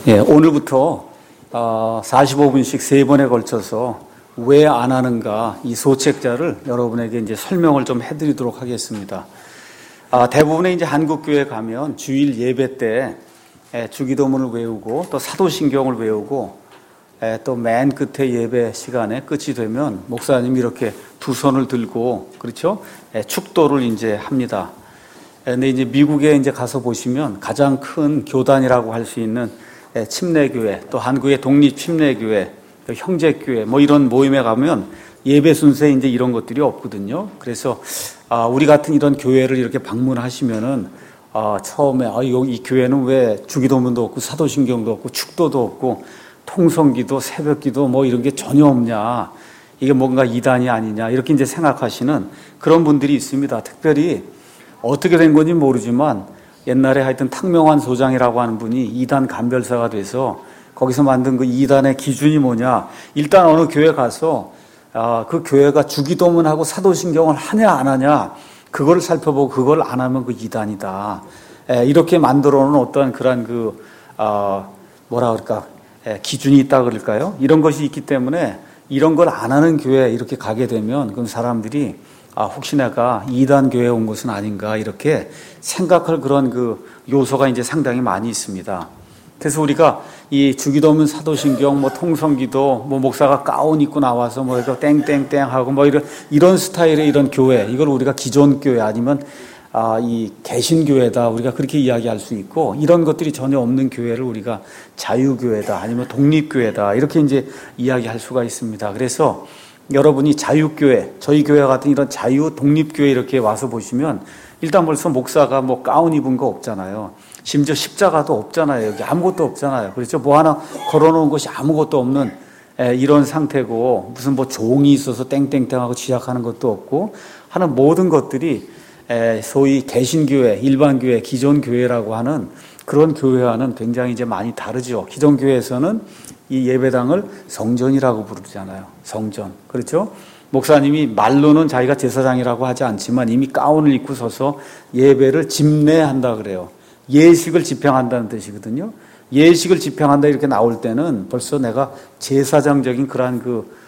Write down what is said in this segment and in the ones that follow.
예, 오늘부터 45분씩 3번에 걸쳐서 왜 안 하는가 이 소책자를 여러분에게 이제 설명을 좀 해드리도록 하겠습니다. 대부분의 이제 한국교회 가면 주일 예배 때 주기도문을 외우고 또 사도신경을 외우고 또 맨 끝에 예배 시간에 끝이 되면 목사님이 이렇게 두 손을 들고 그렇죠? 축도를 이제 합니다. 근데 이제 미국에 이제 가서 보시면 가장 큰 교단이라고 할 수 있는 침례교회, 또 한국의 독립침례교회, 또 형제교회, 뭐 이런 모임에 가면 예배 순서에 이제 이런 것들이 없거든요. 그래서 우리 같은 이런 교회를 이렇게 방문하시면은 처음에 이 교회는 왜 주기도문도 없고 사도신경도 없고 축도도 없고 통성기도 새벽기도 뭐 이런 게 전혀 없냐, 이게 뭔가 이단이 아니냐 이렇게 이제 생각하시는 그런 분들이 있습니다. 특별히 어떻게 된 건지 모르지만 옛날에 하여튼 탁명환 소장이라고 하는 분이 이단 감별사가 돼서 거기서 만든 그 이단의 기준이 뭐냐, 일단 어느 교회 가서 그 교회가 주기도문하고 사도신경을 하냐 안 하냐 그걸 살펴보고 그걸 안 하면 그 이단이다, 이렇게 만들어 놓은 어떤 그런 뭐라 그럴까, 기준이 있다 그럴까요? 이런 것이 있기 때문에 이런 걸 안 하는 교회 이렇게 가게 되면 그 사람들이 혹시 내가 이단 교회에 온 것은 아닌가 이렇게 생각할 그런 그 요소가 이제 상당히 많이 있습니다. 그래서 우리가 이 주기도문, 사도신경, 뭐 통성기도, 뭐 목사가 가운 입고 나와서 뭐 이거 땡땡땡 하고 뭐 이런 스타일의 이런 교회, 이걸 우리가 기존 교회 아니면 이 개신교회다 우리가 그렇게 이야기할 수 있고, 이런 것들이 전혀 없는 교회를 우리가 자유교회다 아니면 독립교회다 이렇게 이제 이야기할 수가 있습니다. 그래서 여러분이 자유교회, 저희 교회 같은 이런 자유 독립교회 이렇게 와서 보시면 일단 벌써 목사가 뭐 가운 입은 거 없잖아요. 심지어 십자가도 없잖아요. 여기 아무것도 없잖아요. 그렇죠? 뭐 하나 걸어놓은 것이 아무것도 없는 이런 상태고, 무슨 뭐 종이 있어서 땡땡땡하고 시작하는 것도 없고 하는 모든 것들이 소위 개신교회, 일반교회, 기존교회라고 하는 그런 교회와는 굉장히 이제 많이 다르죠. 기존교회에서는 이 예배당을 성전이라고 부르잖아요. 성전. 그렇죠? 목사님이 말로는 자기가 제사장이라고 하지 않지만 이미 가운을 입고 서서 예배를 집례한다 그래요. 예식을 집행한다는 뜻이거든요. 예식을 집행한다 이렇게 나올 때는 벌써 내가 제사장적인 그러한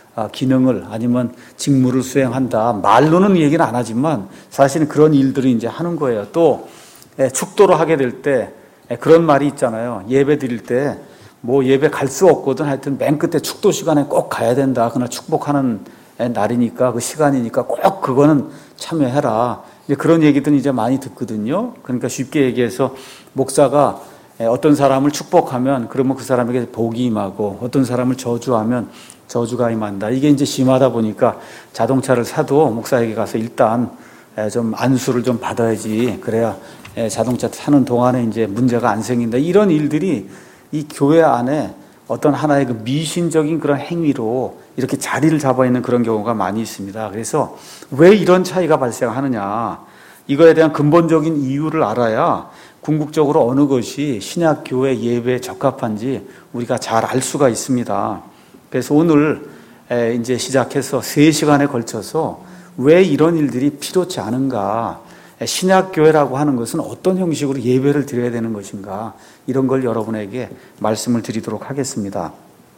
기능을 아니면 직무를 수행한다. 말로는 얘기는 안 하지만 사실은 그런 일들을 이제 하는 거예요. 또 축도를 하게 될 때 그런 말이 있잖아요. 예배 드릴 때 뭐 예배 갈 수 없거든 하여튼 맨 끝에 축도 시간에 꼭 가야 된다. 그날 축복하는 날이니까 그 시간이니까 꼭 그거는 참여해라. 이제 그런 얘기들은 이제 많이 듣거든요. 그러니까 쉽게 얘기해서 목사가 어떤 사람을 축복하면 그러면 그 사람에게 복이 임하고 어떤 사람을 저주하면 저주가 임한다. 이게 이제 심하다 보니까 자동차를 사도 목사에게 가서 일단 좀 안수를 좀 받아야지, 그래야 자동차 타는 동안에 이제 문제가 안 생긴다. 이런 일들이 이 교회 안에 어떤 하나의 그 미신적인 그런 행위로 이렇게 자리를 잡아 있는 그런 경우가 많이 있습니다. 그래서 왜 이런 차이가 발생하느냐, 이거에 대한 근본적인 이유를 알아야 궁극적으로 어느 것이 신약교회 예배에 적합한지 우리가 잘 알 수가 있습니다. 그래서 오늘 이제 시작해서 3시간에 걸쳐서 왜 이런 일들이 필요치 않은가, 신약교회라고 하는 것은 어떤 형식으로 예배를 드려야 되는 것인가, 이런 걸 여러분에게 말씀을 드리도록 하겠습니다.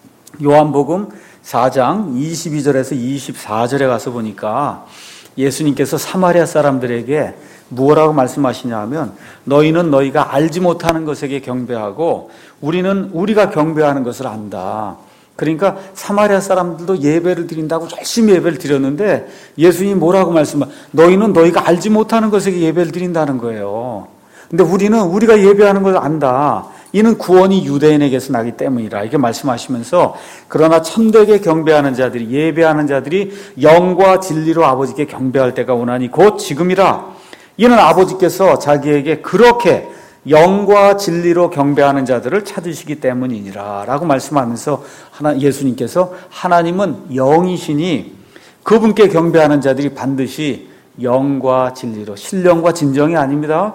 요한복음 4장 22절에서 24절에 가서 보니까 예수님께서 사마리아 사람들에게 무엇라고 말씀하시냐 하면, 너희는 너희가 알지 못하는 것에게 경배하고 우리는 우리가 경배하는 것을 안다. 그러니까 사마리아 사람들도 예배를 드린다고 열심히 예배를 드렸는데 예수님이 뭐라고 말씀하세요? 너희는 너희가 알지 못하는 것에게 예배를 드린다는 거예요. 근데 우리는 우리가 예배하는 걸 안다. 이는 구원이 유대인에게서 나기 때문이라 이렇게 말씀하시면서, 그러나 참되게 경배하는 자들이, 예배하는 자들이 영과 진리로 아버지께 경배할 때가 오나니 곧 지금이라. 이는 아버지께서 자기에게 그렇게 영과 진리로 경배하는 자들을 찾으시기 때문이니라 라고 말씀하면서 예수님께서 하나님은 영이시니 그분께 경배하는 자들이 반드시 영과 진리로, 신령과 진정이 아닙니다.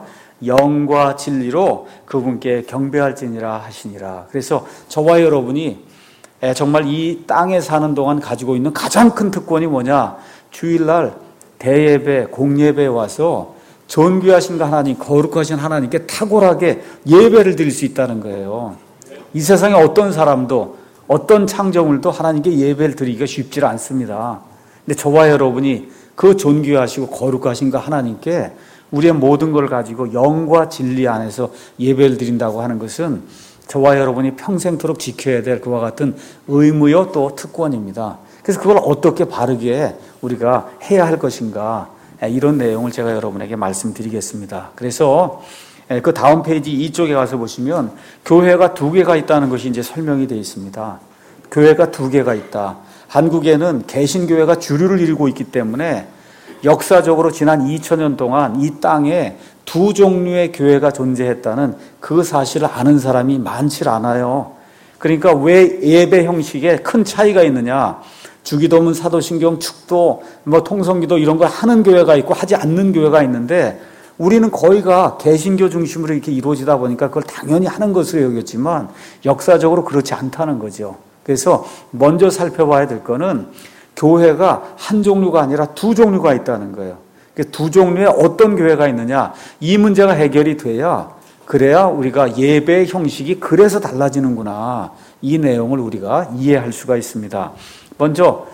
영과 진리로 그분께 경배할지니라 하시니라. 그래서 저와 여러분이 정말 이 땅에 사는 동안 가지고 있는 가장 큰 특권이 뭐냐, 주일날 대예배, 공예배에 와서 존귀하신 하나님, 거룩하신 하나님께 탁월하게 예배를 드릴 수 있다는 거예요. 이 세상에 어떤 사람도 어떤 창조물도 하나님께 예배를 드리기가 쉽지 않습니다. 근데 저와 여러분이 그 존귀하시고 거룩하신 그 하나님께 우리의 모든 걸 가지고 영과 진리 안에서 예배를 드린다고 하는 것은 저와 여러분이 평생토록 지켜야 될 그와 같은 의무요 또 특권입니다. 그래서 그걸 어떻게 바르게 우리가 해야 할 것인가, 이런 내용을 제가 여러분에게 말씀드리겠습니다. 그래서 그 다음 페이지 이쪽에 가서 보시면 교회가 두 개가 있다는 것이 이제 설명이 되어 있습니다. 교회가 두 개가 있다. 한국에는 개신교회가 주류를 이루고 있기 때문에 역사적으로 지난 2000년 동안 이 땅에 두 종류의 교회가 존재했다는 그 사실을 아는 사람이 많지 않아요. 그러니까 왜 예배 형식에 큰 차이가 있느냐? 주기도문, 사도신경, 축도, 통성기도 이런 걸 하는 교회가 있고 하지 않는 교회가 있는데 우리는 거의가 개신교 중심으로 이렇게 이루어지다 보니까 그걸 당연히 하는 것으로 여겼지만 역사적으로 그렇지 않다는 거죠. 그래서 먼저 살펴봐야 될 거는 교회가 한 종류가 아니라 두 종류가 있다는 거예요. 두 종류의 어떤 교회가 있느냐, 이 문제가 해결이 그래야 우리가 예배의 형식이 그래서 달라지는구나, 이 내용을 우리가 이해할 수가 있습니다. 먼저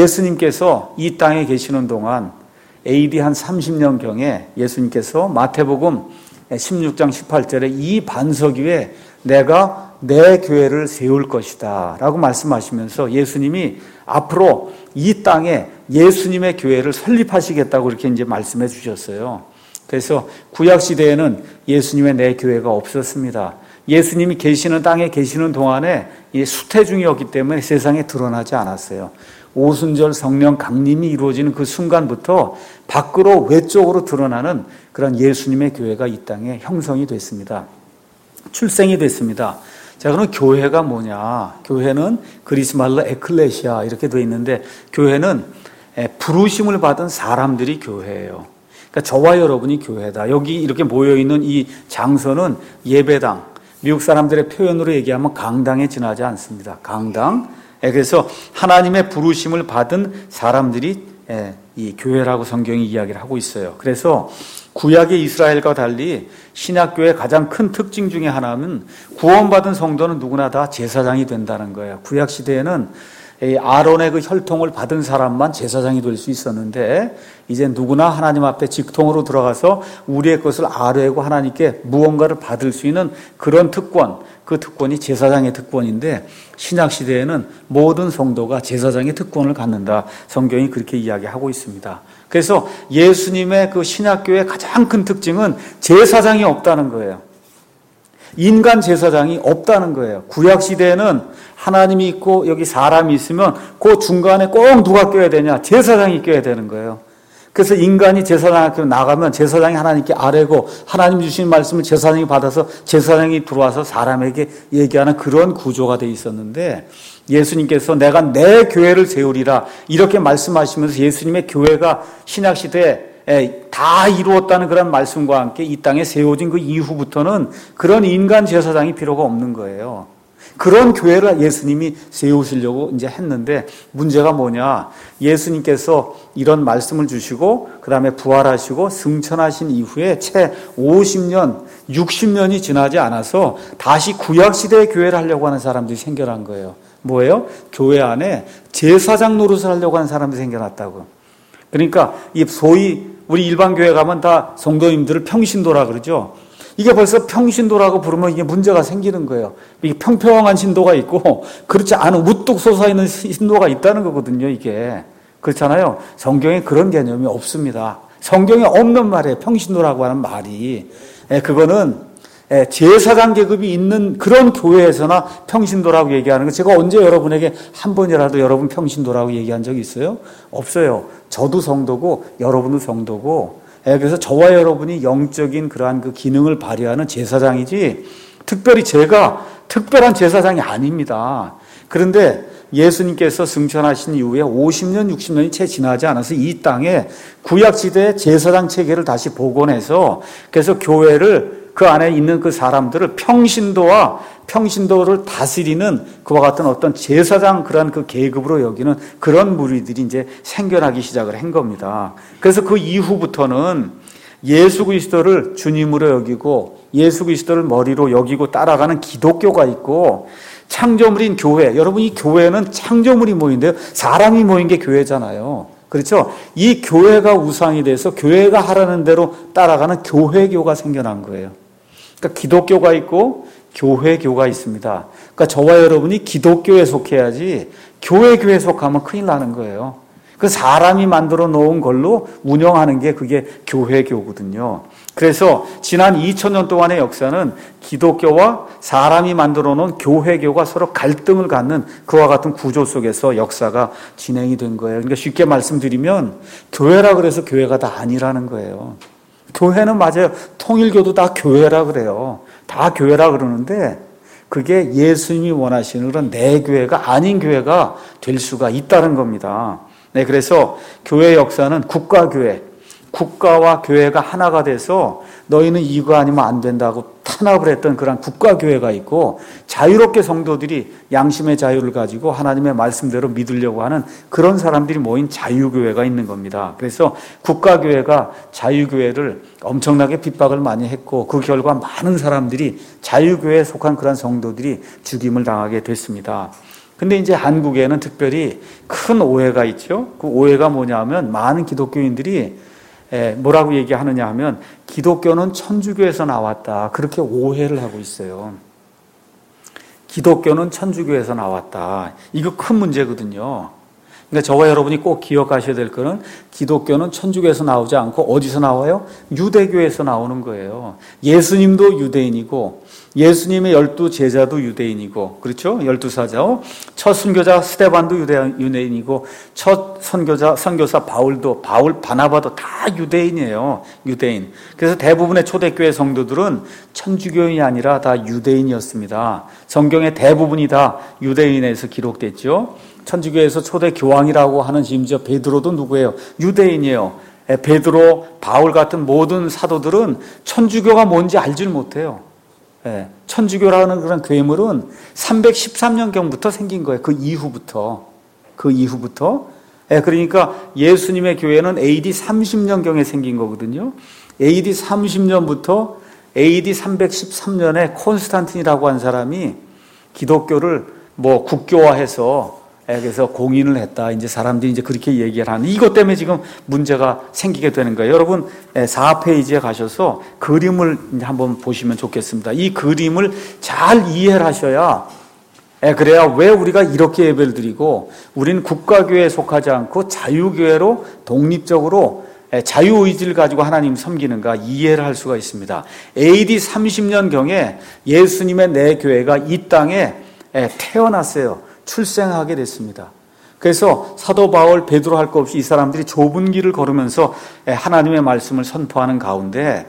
예수님께서 이 땅에 계시는 동안 AD 한 30년경에 예수님께서 마태복음 16장 18절에 이 반석 위에 내가 내 교회를 세울 것이다 라고 말씀하시면서 예수님이 앞으로 이 땅에 예수님의 교회를 설립하시겠다고 이렇게 이제 말씀해 주셨어요. 그래서 구약시대에는 예수님의 내 교회가 없었습니다. 예수님이 계시는 땅에 계시는 동안에 수태 중이었기 때문에 세상에 드러나지 않았어요. 오순절 성령 강림이 이루어지는 그 순간부터 밖으로 외적으로 드러나는 그런 예수님의 교회가 이 땅에 형성이 됐습니다. 출생이 됐습니다. 자, 그럼 교회가 뭐냐? 교회는 그리스 말로 에클레시아 이렇게 되어 있는데 교회는 부르심을 받은 사람들이 교회예요. 그러니까 저와 여러분이 교회다. 여기 이렇게 모여있는 이 장소는 예배당, 미국 사람들의 표현으로 얘기하면 강당에 지나지 않습니다. 강당. 그래서 하나님의 부르심을 받은 사람들이 이 교회라고 성경이 이야기를 하고 있어요. 그래서 구약의 이스라엘과 달리 신약교회의 가장 큰 특징 중에 하나는 구원받은 성도는 누구나 다 제사장이 된다는 거예요. 구약 시대에는 아론의 그 혈통을 받은 사람만 제사장이 될 수 있었는데 이제 누구나 하나님 앞에 직통으로 들어가서 우리의 것을 아뢰고 하나님께 무언가를 받을 수 있는 그런 특권, 그 특권이 제사장의 특권인데 신약 시대에는 모든 성도가 제사장의 특권을 갖는다. 성경이 그렇게 이야기하고 있습니다. 그래서 예수님의 그 신약교회의 가장 큰 특징은 제사장이 없다는 거예요. 인간 제사장이 없다는 거예요. 구약 시대에는 하나님이 있고 여기 사람이 있으면 그 중간에 꼭 누가 껴야 되냐? 제사장이 껴야 되는 거예요. 그래서 인간이 제사장 앞에 나가면 제사장이 하나님께 아뢰고 하나님 주신 말씀을 제사장이 받아서 제사장이 들어와서 사람에게 얘기하는 그런 구조가 돼 있었는데 예수님께서 내가 내 교회를 세우리라 이렇게 말씀하시면서 예수님의 교회가 신약시대에 다 이루었다는 그런 말씀과 함께 이 땅에 세워진 그 이후부터는 그런 인간 제사장이 필요가 없는 거예요. 그런 교회를 예수님이 세우시려고 이제 했는데 문제가 뭐냐? 예수님께서 이런 말씀을 주시고 그 다음에 부활하시고 승천하신 이후에 채 50년, 60년이 지나지 않아서 다시 구약시대의 교회를 하려고 하는 사람들이 생겨난 거예요. 뭐예요? 교회 안에 제사장 노릇을 하려고 하는 사람들이 생겨났다고. 그러니까 이 소위 우리 일반 교회 가면 다 성도님들을 평신도라 그러죠. 이게 벌써 평신도라고 부르면 이게 문제가 생기는 거예요. 이게 평평한 신도가 있고 그렇지 않은 우뚝 솟아있는 신도가 있다는 거거든요. 이게 그렇잖아요. 성경에 그런 개념이 없습니다. 성경에 없는 말이에요. 평신도라고 하는 말이. 그거는 제사장 계급이 있는 그런 교회에서나 평신도라고 얘기하는 거. 제가 언제 여러분에게 한 번이라도 여러분 평신도라고 얘기한 적이 있어요? 없어요. 저도 성도고 여러분도 성도고. 그래서 저와 여러분이 영적인 그러한 그 기능을 발휘하는 제사장이지 특별히 제가 특별한 제사장이 아닙니다. 그런데 예수님께서 승천하신 이후에 50년, 60년이 채 지나지 않아서 이 땅에 구약시대의 제사장 체계를 다시 복원해서 그래서 교회를 그 안에 있는 그 사람들을 평신도를 다스리는 그와 같은 어떤 제사장 그런 그 계급으로 여기는 그런 무리들이 이제 생겨나기 시작을 한 겁니다. 그래서 그 이후부터는 예수 그리스도를 주님으로 여기고 예수 그리스도를 머리로 여기고 따라가는 기독교가 있고, 창조물인 교회, 여러분 이 교회는 창조물이 모인데요, 사람이 모인 게 교회잖아요. 그렇죠? 이 교회가 우상이 돼서 교회가 하라는 대로 따라가는 교회교가 생겨난 거예요. 그러니까 기독교가 있고 교회교가 있습니다. 그러니까 저와 여러분이 기독교에 속해야지 교회교에 속하면 큰일 나는 거예요. 그 사람이 만들어 놓은 걸로 운영하는 게 그게 교회교거든요. 그래서 지난 2000년 동안의 역사는 기독교와 사람이 만들어 놓은 교회교가 서로 갈등을 갖는 그와 같은 구조 속에서 역사가 진행이 된 거예요. 그러니까 쉽게 말씀드리면 교회라 그래서 교회가 다 아니라는 거예요. 교회는 맞아요. 통일교도 다 교회라 그래요. 다 교회라 그러는데 그게 예수님이 원하시는 그런 내 교회가 아닌 교회가 될 수가 있다는 겁니다. 네, 그래서 교회 역사는 국가교회, 국가와 교회가 하나가 돼서 너희는 이거 아니면 안 된다고 탄압을 했던 그런 국가교회가 있고, 자유롭게 성도들이 양심의 자유를 가지고 하나님의 말씀대로 믿으려고 하는 그런 사람들이 모인 자유교회가 있는 겁니다. 그래서 국가교회가 자유교회를 엄청나게 핍박을 많이 했고, 그 결과 많은 사람들이 자유교회에 속한 그런 성도들이 죽임을 당하게 됐습니다. 근데 이제 한국에는 특별히 큰 오해가 있죠. 그 오해가 뭐냐면 많은 기독교인들이 뭐라고 얘기하느냐 하면 기독교는 천주교에서 나왔다, 그렇게 오해를 하고 있어요. 기독교는 천주교에서 나왔다. 이거 큰 문제거든요. 그러니까 저와 여러분이 꼭 기억하셔야 될 거는 기독교는 천주교에서 나오지 않고 어디서 나와요? 유대교에서 나오는 거예요. 예수님도 유대인이고 예수님의 12 제자도 유대인이고, 그렇죠? 12사자. 첫 순교자 스데반도 유대인이고, 첫 선교사 바울, 바나바도 다 유대인이에요. 유대인. 그래서 대부분의 초대교회 성도들은 천주교인이 아니라 다 유대인이었습니다. 성경의 대부분이 다 유대인에서 기록됐죠. 천주교에서 초대 교황이라고 하는 심지어 베드로도 누구예요? 유대인이에요. 베드로, 바울 같은 모든 사도들은 천주교가 뭔지 알질 못해요. 천주교라는 그런 괴물은 313년경부터 생긴 거예요. 그 이후부터. 그러니까 예수님의 교회는 AD 30년경에 생긴 거거든요. AD 30년부터 AD 313년에 콘스탄틴이라고 한 사람이 기독교를 국교화해서 그래서 공인을 했다. 이제 사람들이 이제 그렇게 얘기를 하는, 이것 때문에 지금 문제가 생기게 되는 거예요. 여러분 4페이지에 가셔서 그림을 한번 보시면 좋겠습니다. 이 그림을 잘 이해를 하셔야, 그래야 왜 우리가 이렇게 예배를 드리고 우리는 국가교회에 속하지 않고 자유교회로 독립적으로 자유의지를 가지고 하나님 섬기는가 이해를 할 수가 있습니다. AD 30년경에 예수님의 내 교회가 이 땅에 태어났어요. 출생하게 됐습니다. 그래서 사도 바울, 베드로 할 것 없이 이 사람들이 좁은 길을 걸으면서 하나님의 말씀을 선포하는 가운데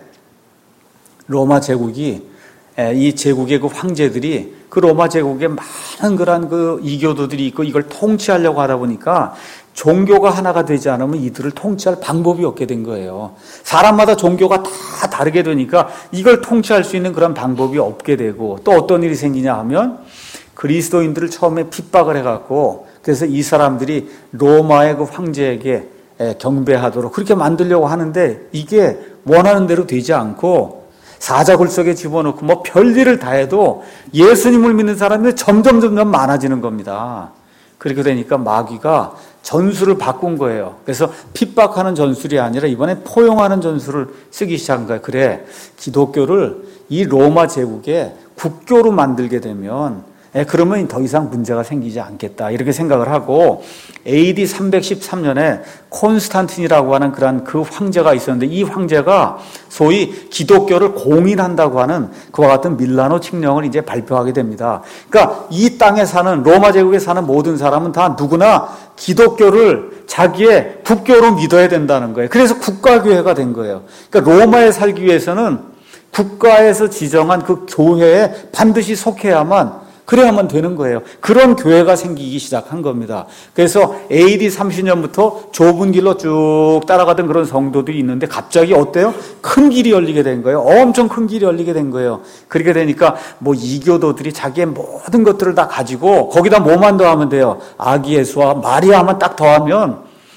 로마 제국이, 이 제국의 그 황제들이 그 로마 제국에 많은 그런 그 이교도들이 있고 이걸 통치하려고 하다 보니까 종교가 하나가 되지 않으면 이들을 통치할 방법이 없게 된 거예요. 사람마다 종교가 다 다르게 되니까 이걸 통치할 수 있는 그런 방법이 없게 되고, 또 어떤 일이 생기냐 하면 그리스도인들을 처음에 핍박을 해갖고, 그래서 이 사람들이 로마의 그 황제에게 경배하도록 그렇게 만들려고 하는데 이게 원하는 대로 되지 않고 사자굴 속에 집어넣고 별일을 다 해도 예수님을 믿는 사람들이 점점 많아지는 겁니다. 그렇게 되니까 마귀가 전술을 바꾼 거예요. 그래서 핍박하는 전술이 아니라 이번에 포용하는 전술을 쓰기 시작한 거예요. 그래, 기독교를 이 로마 제국의 국교로 만들게 되면 그러면 더 이상 문제가 생기지 않겠다, 이렇게 생각을 하고 AD 313년에 콘스탄틴이라고 하는 그런 그 황제가 있었는데, 이 황제가 소위 기독교를 공인한다고 하는 그와 같은 밀라노 칙령을 이제 발표하게 됩니다. 그러니까 이 땅에 사는, 로마 제국에 사는 모든 사람은 다 누구나 기독교를 자기의 국교로 믿어야 된다는 거예요. 그래서 국가교회가 된 거예요. 그러니까 로마에 살기 위해서는 국가에서 지정한 그 교회에 반드시 속해야만, 그래야만 되는 거예요. 그런 교회가 생기기 시작한 겁니다. 그래서 AD 30년부터 좁은 길로 쭉 따라가던 그런 성도들이 있는데 갑자기 어때요? 큰 길이 열리게 된 거예요. 엄청 큰 길이 열리게 된 거예요. 그렇게 되니까 이교도들이 자기의 모든 것들을 다 가지고 거기다 뭐만 더하면 돼요? 아기 예수와 마리아만 딱 더하면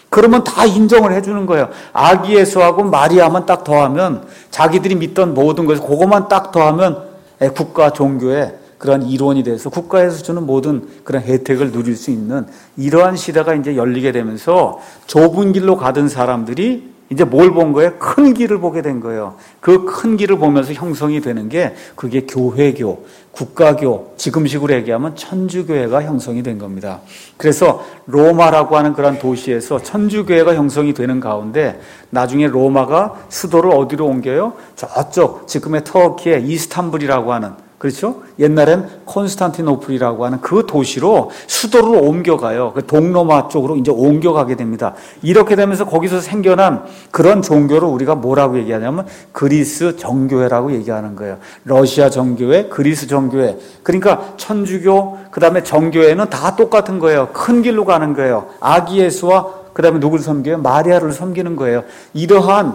그러면 다 인정을 해주는 거예요. 아기 예수하고 마리아만 딱 더하면 자기들이 믿던 모든 것을 그것만 딱 더하면 국가 종교의 그런 이론이 돼서 국가에서 주는 모든 그런 혜택을 누릴 수 있는 이러한 시대가 이제 열리게 되면서 좁은 길로 가던 사람들이 이제 뭘 본 거예요? 큰 길을 보게 된 거예요. 그 큰 길을 보면서 형성이 되는 게 그게 교회교, 국가교, 지금식으로 얘기하면 천주교회가 형성이 된 겁니다. 그래서 로마라고 하는 그런 도시에서 천주교회가 형성이 되는 가운데 나중에 로마가 수도를 어디로 옮겨요? 저쪽 지금의 터키의 이스탄불이라고 하는, 그렇죠? 옛날엔 콘스탄티노플이라고 하는 그 도시로 수도를 옮겨가요. 그 동로마 쪽으로 이제 옮겨가게 됩니다. 이렇게 되면서 거기서 생겨난 그런 종교를 우리가 뭐라고 얘기하냐면 그리스 정교회라고 얘기하는 거예요. 러시아 정교회, 그리스 정교회. 그러니까 천주교, 그 다음에 정교회는 다 똑같은 거예요. 큰 길로 가는 거예요. 아기 예수와 그 다음에 누굴 섬겨요? 마리아를 섬기는 거예요. 이러한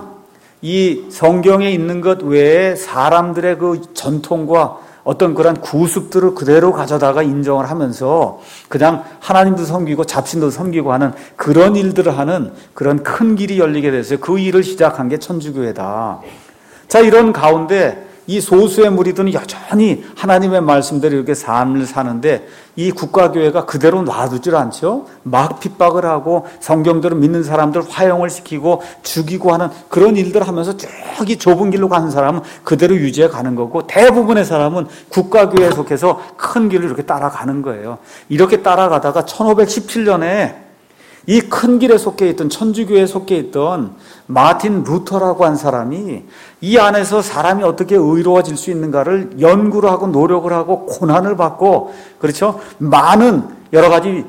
이 성경에 있는 것 외에 사람들의 그 전통과 어떤 그런 구습들을 그대로 가져다가 인정을 하면서 그냥 하나님도 섬기고 잡신도 섬기고 하는 그런 일들을 하는 그런 큰 길이 열리게 됐어요. 그 일을 시작한 게 천주교회다. 자, 이런 가운데 이 소수의 무리들은 여전히 하나님의 말씀대로 이렇게 삶을 사는데 이 국가교회가 그대로 놔두질 않죠. 막 핍박을 하고 성경대로 믿는 사람들 화형을 시키고 죽이고 하는 그런 일들을 하면서 쭉 이 좁은 길로 가는 사람은 그대로 유지해 가는 거고 대부분의 사람은 국가교회에 속해서 큰 길을 이렇게 따라가는 거예요. 이렇게 따라가다가 1517년에 이 큰 길에 속해 있던 천주교에 속해 있던 마틴 루터라고 한 사람이 이 안에서 사람이 어떻게 의로워질 수 있는가를 연구를 하고 노력을 하고 고난을 받고, 그렇죠? 많은 여러 가지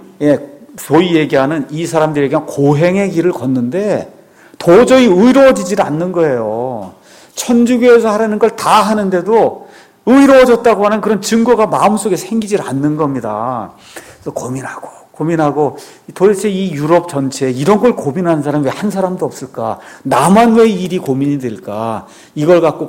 소위 얘기하는 이 사람들에게 고행의 길을 걷는데 도저히 의로워지질 않는 거예요. 천주교에서 하라는 걸 다 하는데도 의로워졌다고 하는 그런 증거가 마음속에 생기질 않는 겁니다. 그래서 고민하고 도대체 이 유럽 전체 이런 걸 고민하는 사람이 왜 한 사람도 없을까? 나만 왜 이 일이 고민이 될까? 이걸 갖고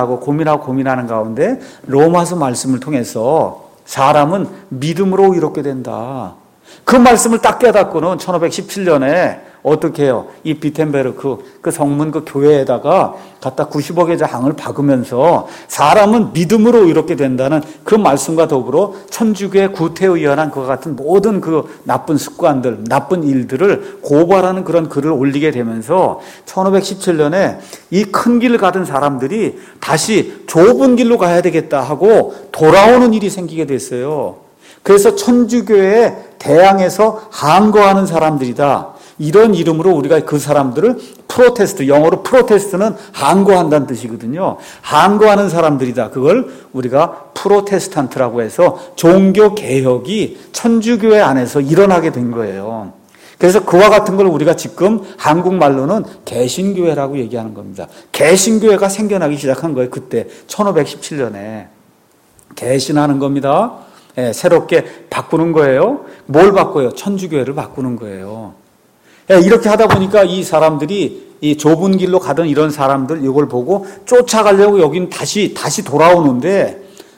고민하는 가운데 로마서 말씀을 통해서 사람은 믿음으로 이롭게 된다. 그 말씀을 딱 깨닫고는 1517년에 어떻게 해요? 이 비텐베르크 그 성문 그 교회에다가 갖다 90억의 장을 박으면서 사람은 믿음으로 이렇게 된다는 그 말씀과 더불어 천주교의 구태에 의한 그와 같은 모든 그 나쁜 습관들, 나쁜 일들을 고발하는 그런 글을 올리게 되면서 1517년에 이 큰 길을 가던 사람들이 다시 좁은 길로 가야 되겠다 하고 돌아오는 일이 생기게 됐어요. 그래서 천주교에 대항해서 항거하는 사람들이다. 이런 이름으로 우리가 그 사람들을 프로테스트, 영어로 프로테스트는 항거한다는 뜻이거든요. 항거하는 사람들이다. 그걸 우리가 프로테스탄트라고 해서 종교 개혁이 천주교회 안에서 일어나게 된 거예요. 그래서 그와 같은 걸 우리가 지금 한국말로는 개신교회라고 얘기하는 겁니다. 개신교회가 생겨나기 시작한 거예요. 그때 1517년에 개신하는 겁니다. 새롭게 바꾸는 거예요. 뭘 바꿔요? 천주교회를 바꾸는 거예요. 이렇게 하다 보니까 이 사람들이 이 좁은 길로 가던 이런 사람들 이걸 보고 쫓아가려고 여긴 다시 돌아오는데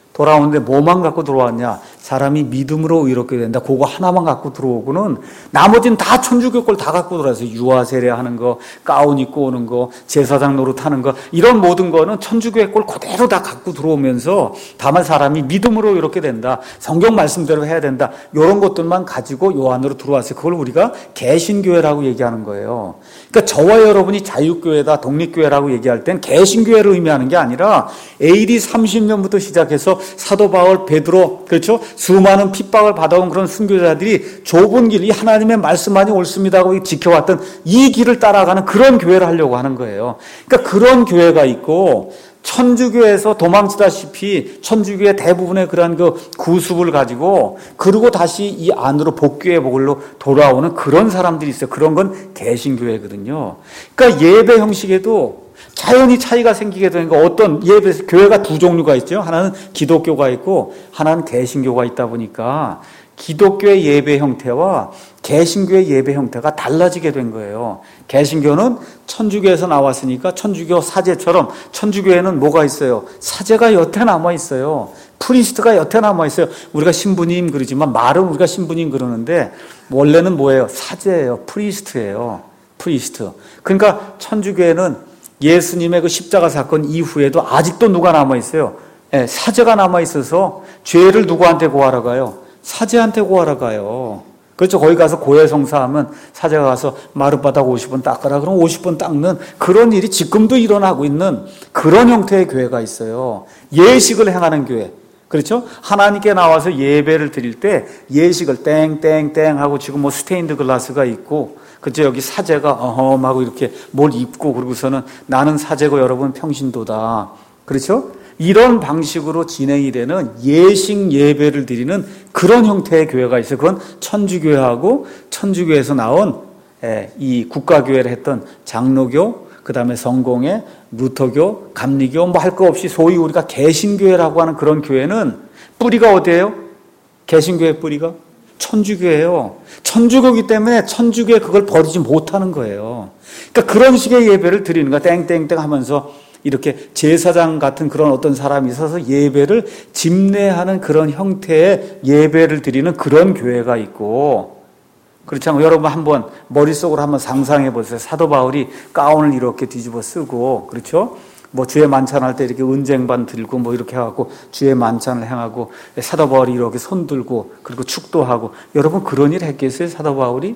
뭐만 갖고 들어왔냐? 사람이 믿음으로 이렇게 된다. 그거 하나만 갖고 들어오고는 나머지는 다 천주교 걸 다 갖고 들어와서 유아 세례하는 거, 가운 입고 오는 거, 제사장 노릇하는 거 이런 모든 거는 천주교의 걸 그대로 다 갖고 들어오면서 다만 사람이 믿음으로 이렇게 된다. 성경 말씀대로 해야 된다. 이런 것들만 가지고 요 안으로 들어왔어요. 그걸 우리가 개신교회라고 얘기하는 거예요. 그러니까 저와 여러분이 자유교회다, 독립교회라고 얘기할 땐 개신교회를 의미하는 게 아니라 AD 30년부터 시작해서 사도 바울, 베드로, 그렇죠? 수많은 핍박을 받아온 그런 순교자들이 좁은 길, 이 하나님의 말씀만이 옳습니다 하고 지켜왔던 이 길을 따라가는 그런 교회를 하려고 하는 거예요. 그러니까 그런 교회가 있고 천주교에서 도망치다시피 천주교의 대부분의 그런 그 구습을 가지고 그리고 다시 이 안으로 복귀의 복으로 돌아오는 그런 사람들이 있어요. 그런 건 개신교회거든요. 그러니까 예배 형식에도 자연히 차이가 생기게 되니까 어떤 예배 교회가 두 종류가 있죠. 하나는 기독교가 있고 하나는 개신교가 있다 보니까 기독교의 예배 형태와 개신교의 예배 형태가 달라지게 된 거예요. 개신교는 천주교에서 나왔으니까 천주교 사제처럼 천주교에는 뭐가 있어요? 사제가 여태 남아 있어요. 프리스트가 여태 남아 있어요. 우리가 신부님 그러지만 말은 우리가 신부님 그러는데 원래는 뭐예요? 사제예요. 프리스트예요. 프리스트. 그러니까 천주교회는 예수님의 그 십자가 사건 이후에도 아직도 누가 남아있어요? 사제가 남아있어서 죄를 누구한테 고하러 가요? 사제한테 고하러 가요. 그렇죠. 거기 가서 고해성사하면 사제가 가서 마룻바닥 50번 닦으라 그러면 50번 닦는 그런 일이 지금도 일어나고 있는 그런 형태의 교회가 있어요. 예식을 행하는 교회. 그렇죠? 하나님께 나와서 예배를 드릴 때 예식을 땡땡땡 하고 지금 뭐 스테인드 글라스가 있고 그렇죠? 여기 사제가 어험하고 이렇게 뭘 입고 그러고서는 나는 사제고 여러분 평신도다. 그렇죠? 이런 방식으로 진행이 되는 예식 예배를 드리는 그런 형태의 교회가 있어요. 그건 천주교회하고 천주교회에서 나온 이 국가교회를 했던 장로교, 그 다음에 성공회, 루터교, 감리교 뭐 할 거 없이 소위 우리가 개신교회라고 하는 그런 교회는 뿌리가 어디예요? 개신교회 뿌리가? 천주교예요. 천주교이기 때문에 천주교에 그걸 버리지 못하는 거예요. 그러니까 그런 식의 예배를 드리는 거야. 땡땡땡 하면서 이렇게 제사장 같은 그런 어떤 사람이 있어서 예배를 집례하는 그런 형태의 예배를 드리는 그런 교회가 있고, 그렇지 않고 여러분 한번 머릿속으로 한번 상상해 보세요. 사도 바울이 가운을 이렇게 뒤집어 쓰고, 그렇죠? 뭐 주의 만찬할 때 이렇게 은쟁반 들고 뭐 이렇게 해갖고 주의 만찬을 행하고 사도 바울이 이렇게 손 들고 그리고 축도하고 여러분 그런 일 했겠어요? 사도 바울이?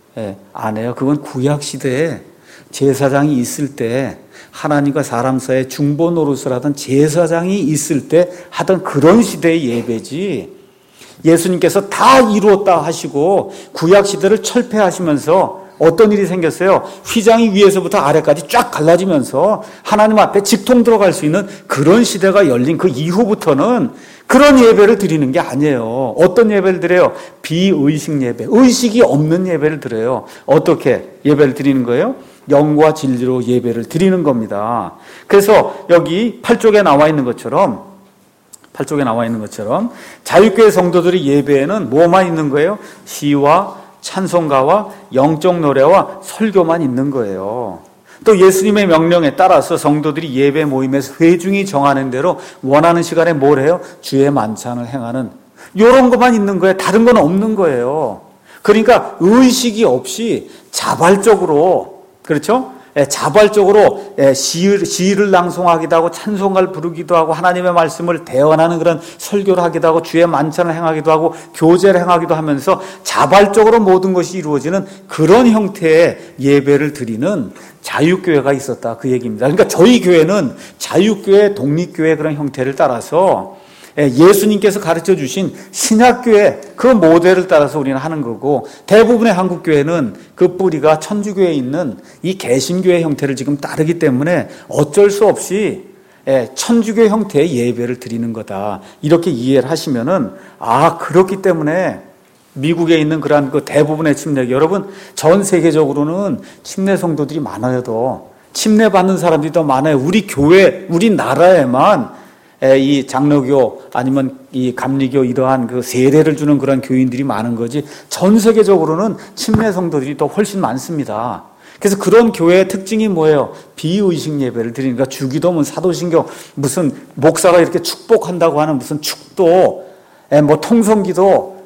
안 해요. 그건 구약 시대에 제사장이 있을 때 하나님과 사람 사이에 중보 노릇을 하던 제사장이 있을 때 하던 그런 시대의 예배지. 예수님께서 다 이루었다 하시고 구약 시대를 철폐하시면서 어떤 일이 생겼어요? 휘장이 위에서부터 아래까지 쫙 갈라지면서 하나님 앞에 직통 들어갈 수 있는 그런 시대가 열린 그 이후부터는 그런 예배를 드리는 게 아니에요. 어떤 예배를 드려요? 비의식 예배. 의식이 없는 예배를 드려요. 어떻게 예배를 드리는 거예요? 영과 진리로 예배를 드리는 겁니다. 그래서 여기 8쪽에 나와 있는 것처럼 자유교회 성도들의 예배에는 뭐만 있는 거예요? 시와 찬송가와 영적 노래와 설교만 있는 거예요. 또 예수님의 명령에 따라서 성도들이 예배 모임에서 회중이 정하는 대로 원하는 시간에 뭘 해요? 주의 만찬을 행하는 이런 것만 있는 거예요. 다른 건 없는 거예요. 그러니까 의식이 없이 자발적으로, 그렇죠? 자발적으로 시를 낭송하기도 하고 찬송가를 부르기도 하고 하나님의 말씀을 대언하는 그런 설교를 하기도 하고 주의 만찬을 행하기도 하고 교제를 행하기도 하면서 자발적으로 모든 것이 이루어지는 그런 형태의 예배를 드리는 자유교회가 있었다, 그 얘기입니다. 그러니까 저희 교회는 자유교회, 독립교회 그런 형태를 따라서 예수님께서 가르쳐 주신 신약교회 그 모델을 따라서 우리는 하는 거고, 대부분의 한국교회는 그 뿌리가 천주교회에 있는 이 개신교회 형태를 지금 따르기 때문에 어쩔 수 없이 천주교 형태의 예배를 드리는 거다, 이렇게 이해를 하시면은, 그렇기 때문에 미국에 있는 그러한 그 대부분의 침례교, 여러분 전 세계적으로는 침례 성도들이 많아요. 침례 받는 사람들이 더 많아요. 우리 교회, 우리 나라에만 이 장로교 아니면 이 감리교 이러한 그 세례를 주는 그런 교인들이 많은 거지, 전 세계적으로는 침례 성도들이 더 훨씬 많습니다. 그래서 그런 교회의 특징이 뭐예요? 비의식 예배를 드리니까 주기도문, 사도신경, 무슨 목사가 이렇게 축복한다고 하는 무슨 축도, 뭐 통성기도,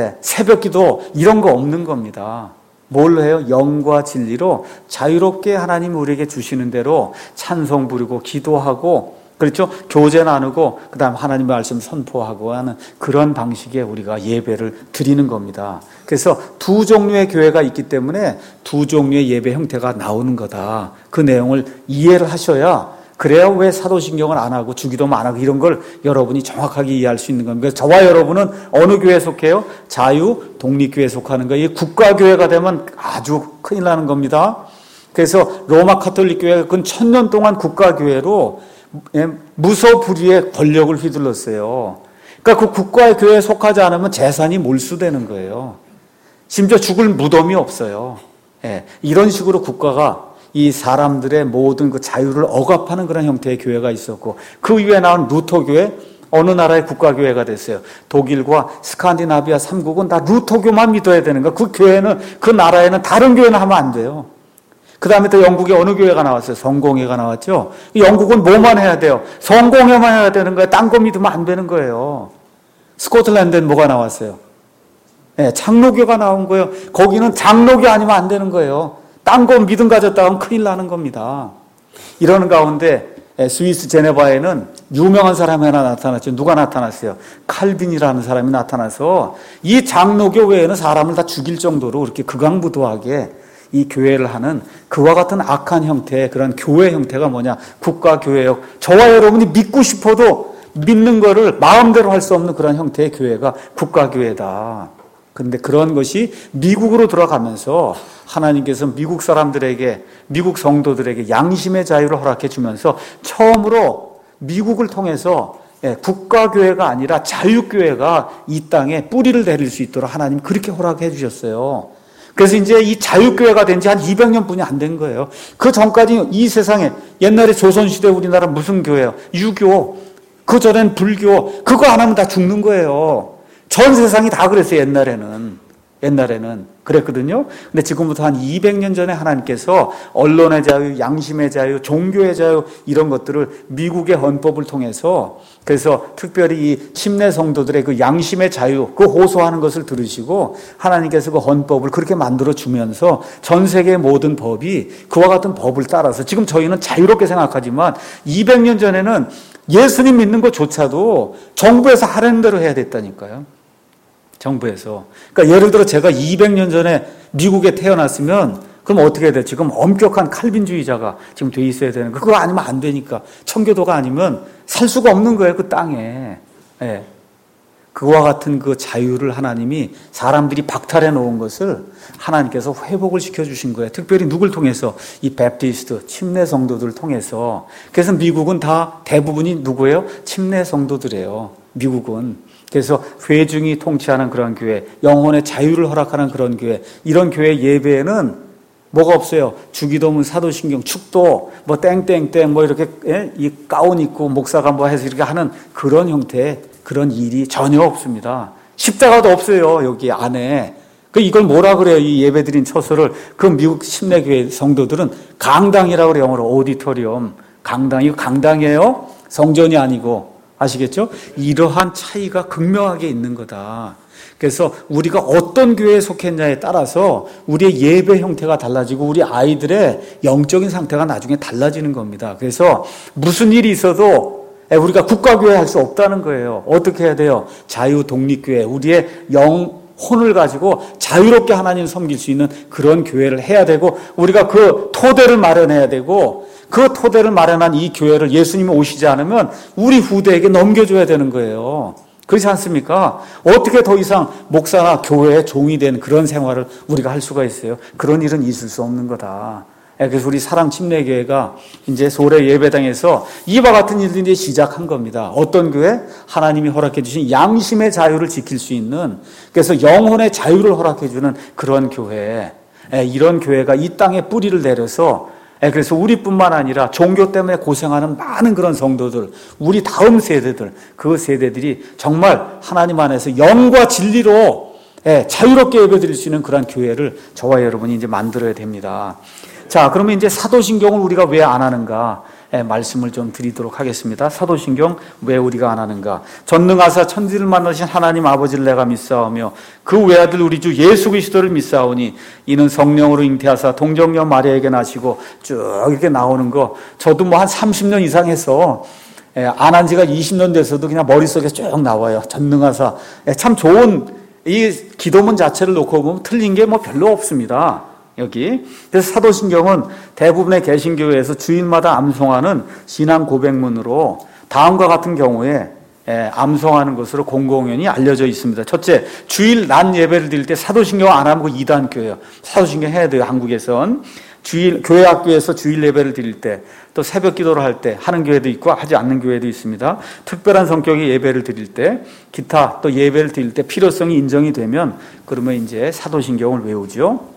새벽기도 이런 거 없는 겁니다. 뭘로 해요? 영과 진리로 자유롭게 하나님 우리에게 주시는 대로 찬송 부르고 기도하고, 그렇죠? 교제 나누고 그다음 하나님의 말씀 선포하고 하는 그런 방식의 우리가 예배를 드리는 겁니다. 그래서 두 종류의 교회가 있기 때문에 두 종류의 예배 형태가 나오는 거다. 그 내용을 이해를 하셔야, 그래야 왜 사도신경을 안 하고 주기도만 안 하고 이런 걸 여러분이 정확하게 이해할 수 있는 겁니다. 저와 여러분은 어느 교회에 속해요? 자유 독립교회에 속하는 거예요. 이 국가교회가 되면 아주 큰일 나는 겁니다. 그래서 로마 카톨릭 교회가 근 1000년 동안 국가교회로 무소불위의 권력을 휘둘렀어요. 그러니까 그 국가의 교회에 속하지 않으면 재산이 몰수되는 거예요. 심지어 죽을 무덤이 없어요. 이런 식으로 국가가 이 사람들의 모든 그 자유를 억압하는 그런 형태의 교회가 있었고, 그 위에 나온 루터교회, 어느 나라의 국가교회가 됐어요. 독일과 스칸디나비아 3국은 다 루터교만 믿어야 되는 거예요. 그 교회는, 그 나라에는 다른 교회는 하면 안 돼요. 그 다음에 또 영국에 어느 교회가 나왔어요? 성공회가 나왔죠. 영국은 뭐만 해야 돼요? 성공회만 해야 되는 거예요. 딴 거 믿으면 안 되는 거예요. 스코틀랜드는 뭐가 나왔어요? 장로교가 나온 거예요. 거기는 장로교 아니면 안 되는 거예요. 딴 거 믿음 가졌다 하면 큰일 나는 겁니다. 이러는 가운데 스위스 제네바에는 유명한 사람이 하나 나타났죠. 누가 나타났어요? 칼빈이라는 사람이 나타나서 이 장로교회에는 사람을 다 죽일 정도로 그렇게 극악무도하게 이 교회를 하는 그와 같은 악한 형태의 그런 교회 형태가 뭐냐? 국가교회요. 저와 여러분이 믿고 싶어도 믿는 거를 마음대로 할 수 없는 그런 형태의 교회가 국가교회다. 그런데 그런 것이 미국으로 들어가면서 하나님께서 미국 사람들에게, 미국 성도들에게 양심의 자유를 허락해 주면서 처음으로 미국을 통해서 국가교회가 아니라 자유교회가 이 땅에 뿌리를 내릴 수 있도록 하나님 그렇게 허락해 주셨어요. 그래서 이제 이 자유교회가 된 지 한 200년 뿐이 안 된 거예요. 그 전까지 이 세상에 옛날에 조선시대 우리나라 무슨 교회요? 유교, 그 전엔 불교, 그거 안 하면 다 죽는 거예요. 전 세상이 다 그랬어요, 옛날에는 그랬거든요. 근데 지금부터 한 200년 전에 하나님께서 언론의 자유, 양심의 자유, 종교의 자유 이런 것들을 미국의 헌법을 통해서 그래서 특별히 이 침례 성도들의 그 양심의 자유, 그 호소하는 것을 들으시고 하나님께서 그 헌법을 그렇게 만들어 주면서 전 세계의 모든 법이 그와 같은 법을 따라서 지금 저희는 자유롭게 생각하지만 200년 전에는 예수님 믿는 것조차도 정부에서 하라는 대로 해야 됐다니까요. 정부에서. 그러니까 예를 들어 제가 200년 전에 미국에 태어났으면 그럼 어떻게 해야 돼? 지금 엄격한 칼빈주의자가 지금 돼 있어야 되는 거. 그거 아니면 안 되니까. 청교도가 아니면 살 수가 없는 거예요, 그 땅에. 예. 그와 같은 그 자유를 하나님이 사람들이 박탈해 놓은 것을 하나님께서 회복을 시켜주신 거예요. 특별히 누굴 통해서? 이 베프티스트, 침례 성도들을 통해서. 그래서 미국은 다 대부분이 누구예요? 침례 성도들이에요. 미국은. 그래서 회중이 통치하는 그런 교회, 영혼의 자유를 허락하는 그런 교회, 이런 교회 예배에는 뭐가 없어요? 주기도문, 사도신경, 축도, 뭐 땡땡땡, 뭐 이렇게 이 가운 입고 목사가 뭐 해서 이렇게 하는 그런 형태의 그런 일이 전혀 없습니다. 십자가도 없어요, 여기 안에. 이걸 뭐라 그래요? 이 예배드린 처소를 그 미국 침례교회 성도들은 강당이라고 그래요. 영어로 오디토리엄. 강당이 강당이에요. 성전이 아니고. 아시겠죠? 이러한 차이가 극명하게 있는 거다. 그래서 우리가 어떤 교회에 속했냐에 따라서 우리의 예배 형태가 달라지고 우리 아이들의 영적인 상태가 나중에 달라지는 겁니다. 그래서 무슨 일이 있어도 우리가 국가교회 할 수 없다는 거예요. 어떻게 해야 돼요? 자유 독립교회, 우리의 영혼을 가지고 자유롭게 하나님 섬길 수 있는 그런 교회를 해야 되고 우리가 그 토대를 마련해야 되고 그 토대를 마련한 이 교회를 예수님이 오시지 않으면 우리 후대에게 넘겨줘야 되는 거예요. 그렇지 않습니까? 어떻게 더 이상 목사나 교회의 종이 된 그런 생활을 우리가 할 수가 있어요? 그런 일은 있을 수 없는 거다. 그래서 우리 사랑 침례교회가 이제 소래 예배당에서 이와 같은 일들이 시작한 겁니다. 어떤 교회? 하나님이 허락해 주신 양심의 자유를 지킬 수 있는, 그래서 영혼의 자유를 허락해 주는 그런 교회. 이런 교회가 이 땅에 뿌리를 내려서 그래서 우리뿐만 아니라 종교 때문에 고생하는 많은 그런 성도들, 우리 다음 세대들, 그 세대들이 정말 하나님 안에서 영과 진리로 자유롭게 예배드릴 수 있는 그런 교회를 저와 여러분이 이제 만들어야 됩니다. 자, 그러면 이제 사도신경을 우리가 왜 안 하는가? 말씀을 좀 드리도록 하겠습니다. 사도신경 왜 우리가 안 하는가? 전능하사 천지를 만드신 하나님 아버지를 내가 믿사오며 그 외아들 우리 주 예수 그리스도를 믿사오니 이는 성령으로 잉태하사 동정녀 마리아에게 나시고 쭉 이렇게 나오는 거 저도 뭐 한 30년 이상 해서 안 한 지가 20년 돼서도 그냥 머릿속에 쭉 나와요. 전능하사. 참 좋은 이 기도문 자체를 놓고 보면 틀린 게 뭐 별로 없습니다. 여기. 그래서 사도신경은 대부분의 개신교회에서 주일마다 암송하는 신앙 고백문으로 다음과 같은 경우에 암송하는 것으로 공공연히 알려져 있습니다. 첫째, 주일 낮 예배를 드릴 때 사도신경 안 하면 그 이단교예요. 사도신경 해야 돼요, 한국에선. 주일, 교회 학교에서 주일 예배를 드릴 때, 또 새벽 기도를 할 때 하는 교회도 있고 하지 않는 교회도 있습니다. 특별한 성격의 예배를 드릴 때, 기타 또 예배를 드릴 때 필요성이 인정이 되면 그러면 이제 사도신경을 외우죠.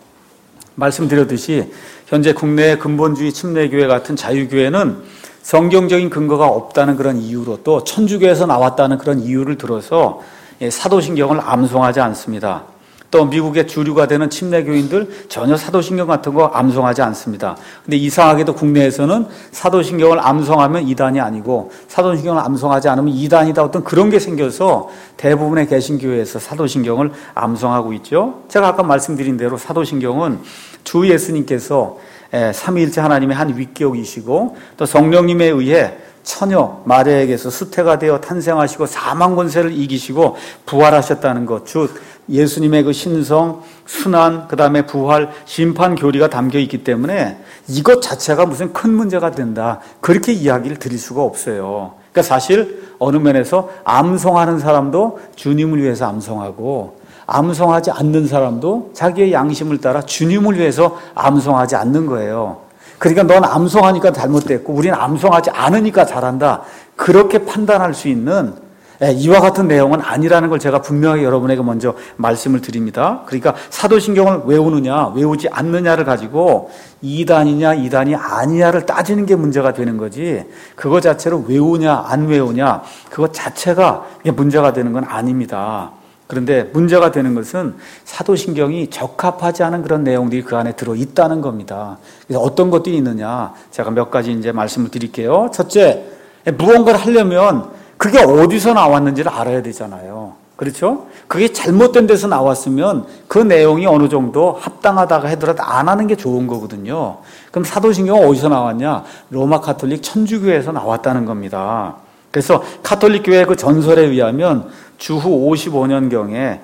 말씀드렸듯이 현재 국내의 근본주의 침례교회 같은 자유교회는 성경적인 근거가 없다는 그런 이유로 또 천주교에서 나왔다는 그런 이유를 들어서 사도신경을 암송하지 않습니다. 또 미국의 주류가 되는 침례교인들 전혀 사도신경 같은 거 암송하지 않습니다. 근데 이상하게도 국내에서는 사도신경을 암송하면 이단이 아니고 사도신경을 암송하지 않으면 이단이다, 어떤 그런 게 생겨서 대부분의 개신교회에서 사도신경을 암송하고 있죠. 제가 아까 말씀드린 대로 사도신경은 주 예수님께서 삼위일체 하나님의 한 윗격이시고 또 성령님에 의해 처녀 마리아에게서 수태가 되어 탄생하시고 사망 권세를 이기시고 부활하셨다는 것, 즉 예수님의 그 신성, 순환, 그 다음에 부활, 심판 교리가 담겨 있기 때문에 이것 자체가 무슨 큰 문제가 된다, 그렇게 이야기를 드릴 수가 없어요. 그러니까 사실 어느 면에서 암송하는 사람도 주님을 위해서 암송하고 암송하지 않는 사람도 자기의 양심을 따라 주님을 위해서 암송하지 않는 거예요. 그러니까 넌 암송하니까 잘못됐고 우리는 암송하지 않으니까 잘한다, 그렇게 판단할 수 있는 이와 같은 내용은 아니라는 걸 제가 분명하게 여러분에게 먼저 말씀을 드립니다. 그러니까 사도신경을 외우느냐 외우지 않느냐를 가지고 이단이냐 이단이 아니냐를 따지는 게 문제가 되는 거지, 그거 자체로 외우냐 안 외우냐 그거 자체가 문제가 되는 건 아닙니다. 그런데 문제가 되는 것은 사도신경이 적합하지 않은 그런 내용들이 그 안에 들어있다는 겁니다. 그래서 어떤 것들이 있느냐, 제가 몇 가지 이제 말씀을 드릴게요. 첫째, 무언가를 하려면 그게 어디서 나왔는지를 알아야 되잖아요. 그렇죠? 그게 잘못된 데서 나왔으면 그 내용이 어느 정도 합당하다가 하더라도 안 하는 게 좋은 거거든요. 그럼 사도신경은 어디서 나왔냐? 로마 가톨릭 천주교에서 나왔다는 겁니다. 그래서 가톨릭 교회의 그 전설에 의하면 주후 55년경에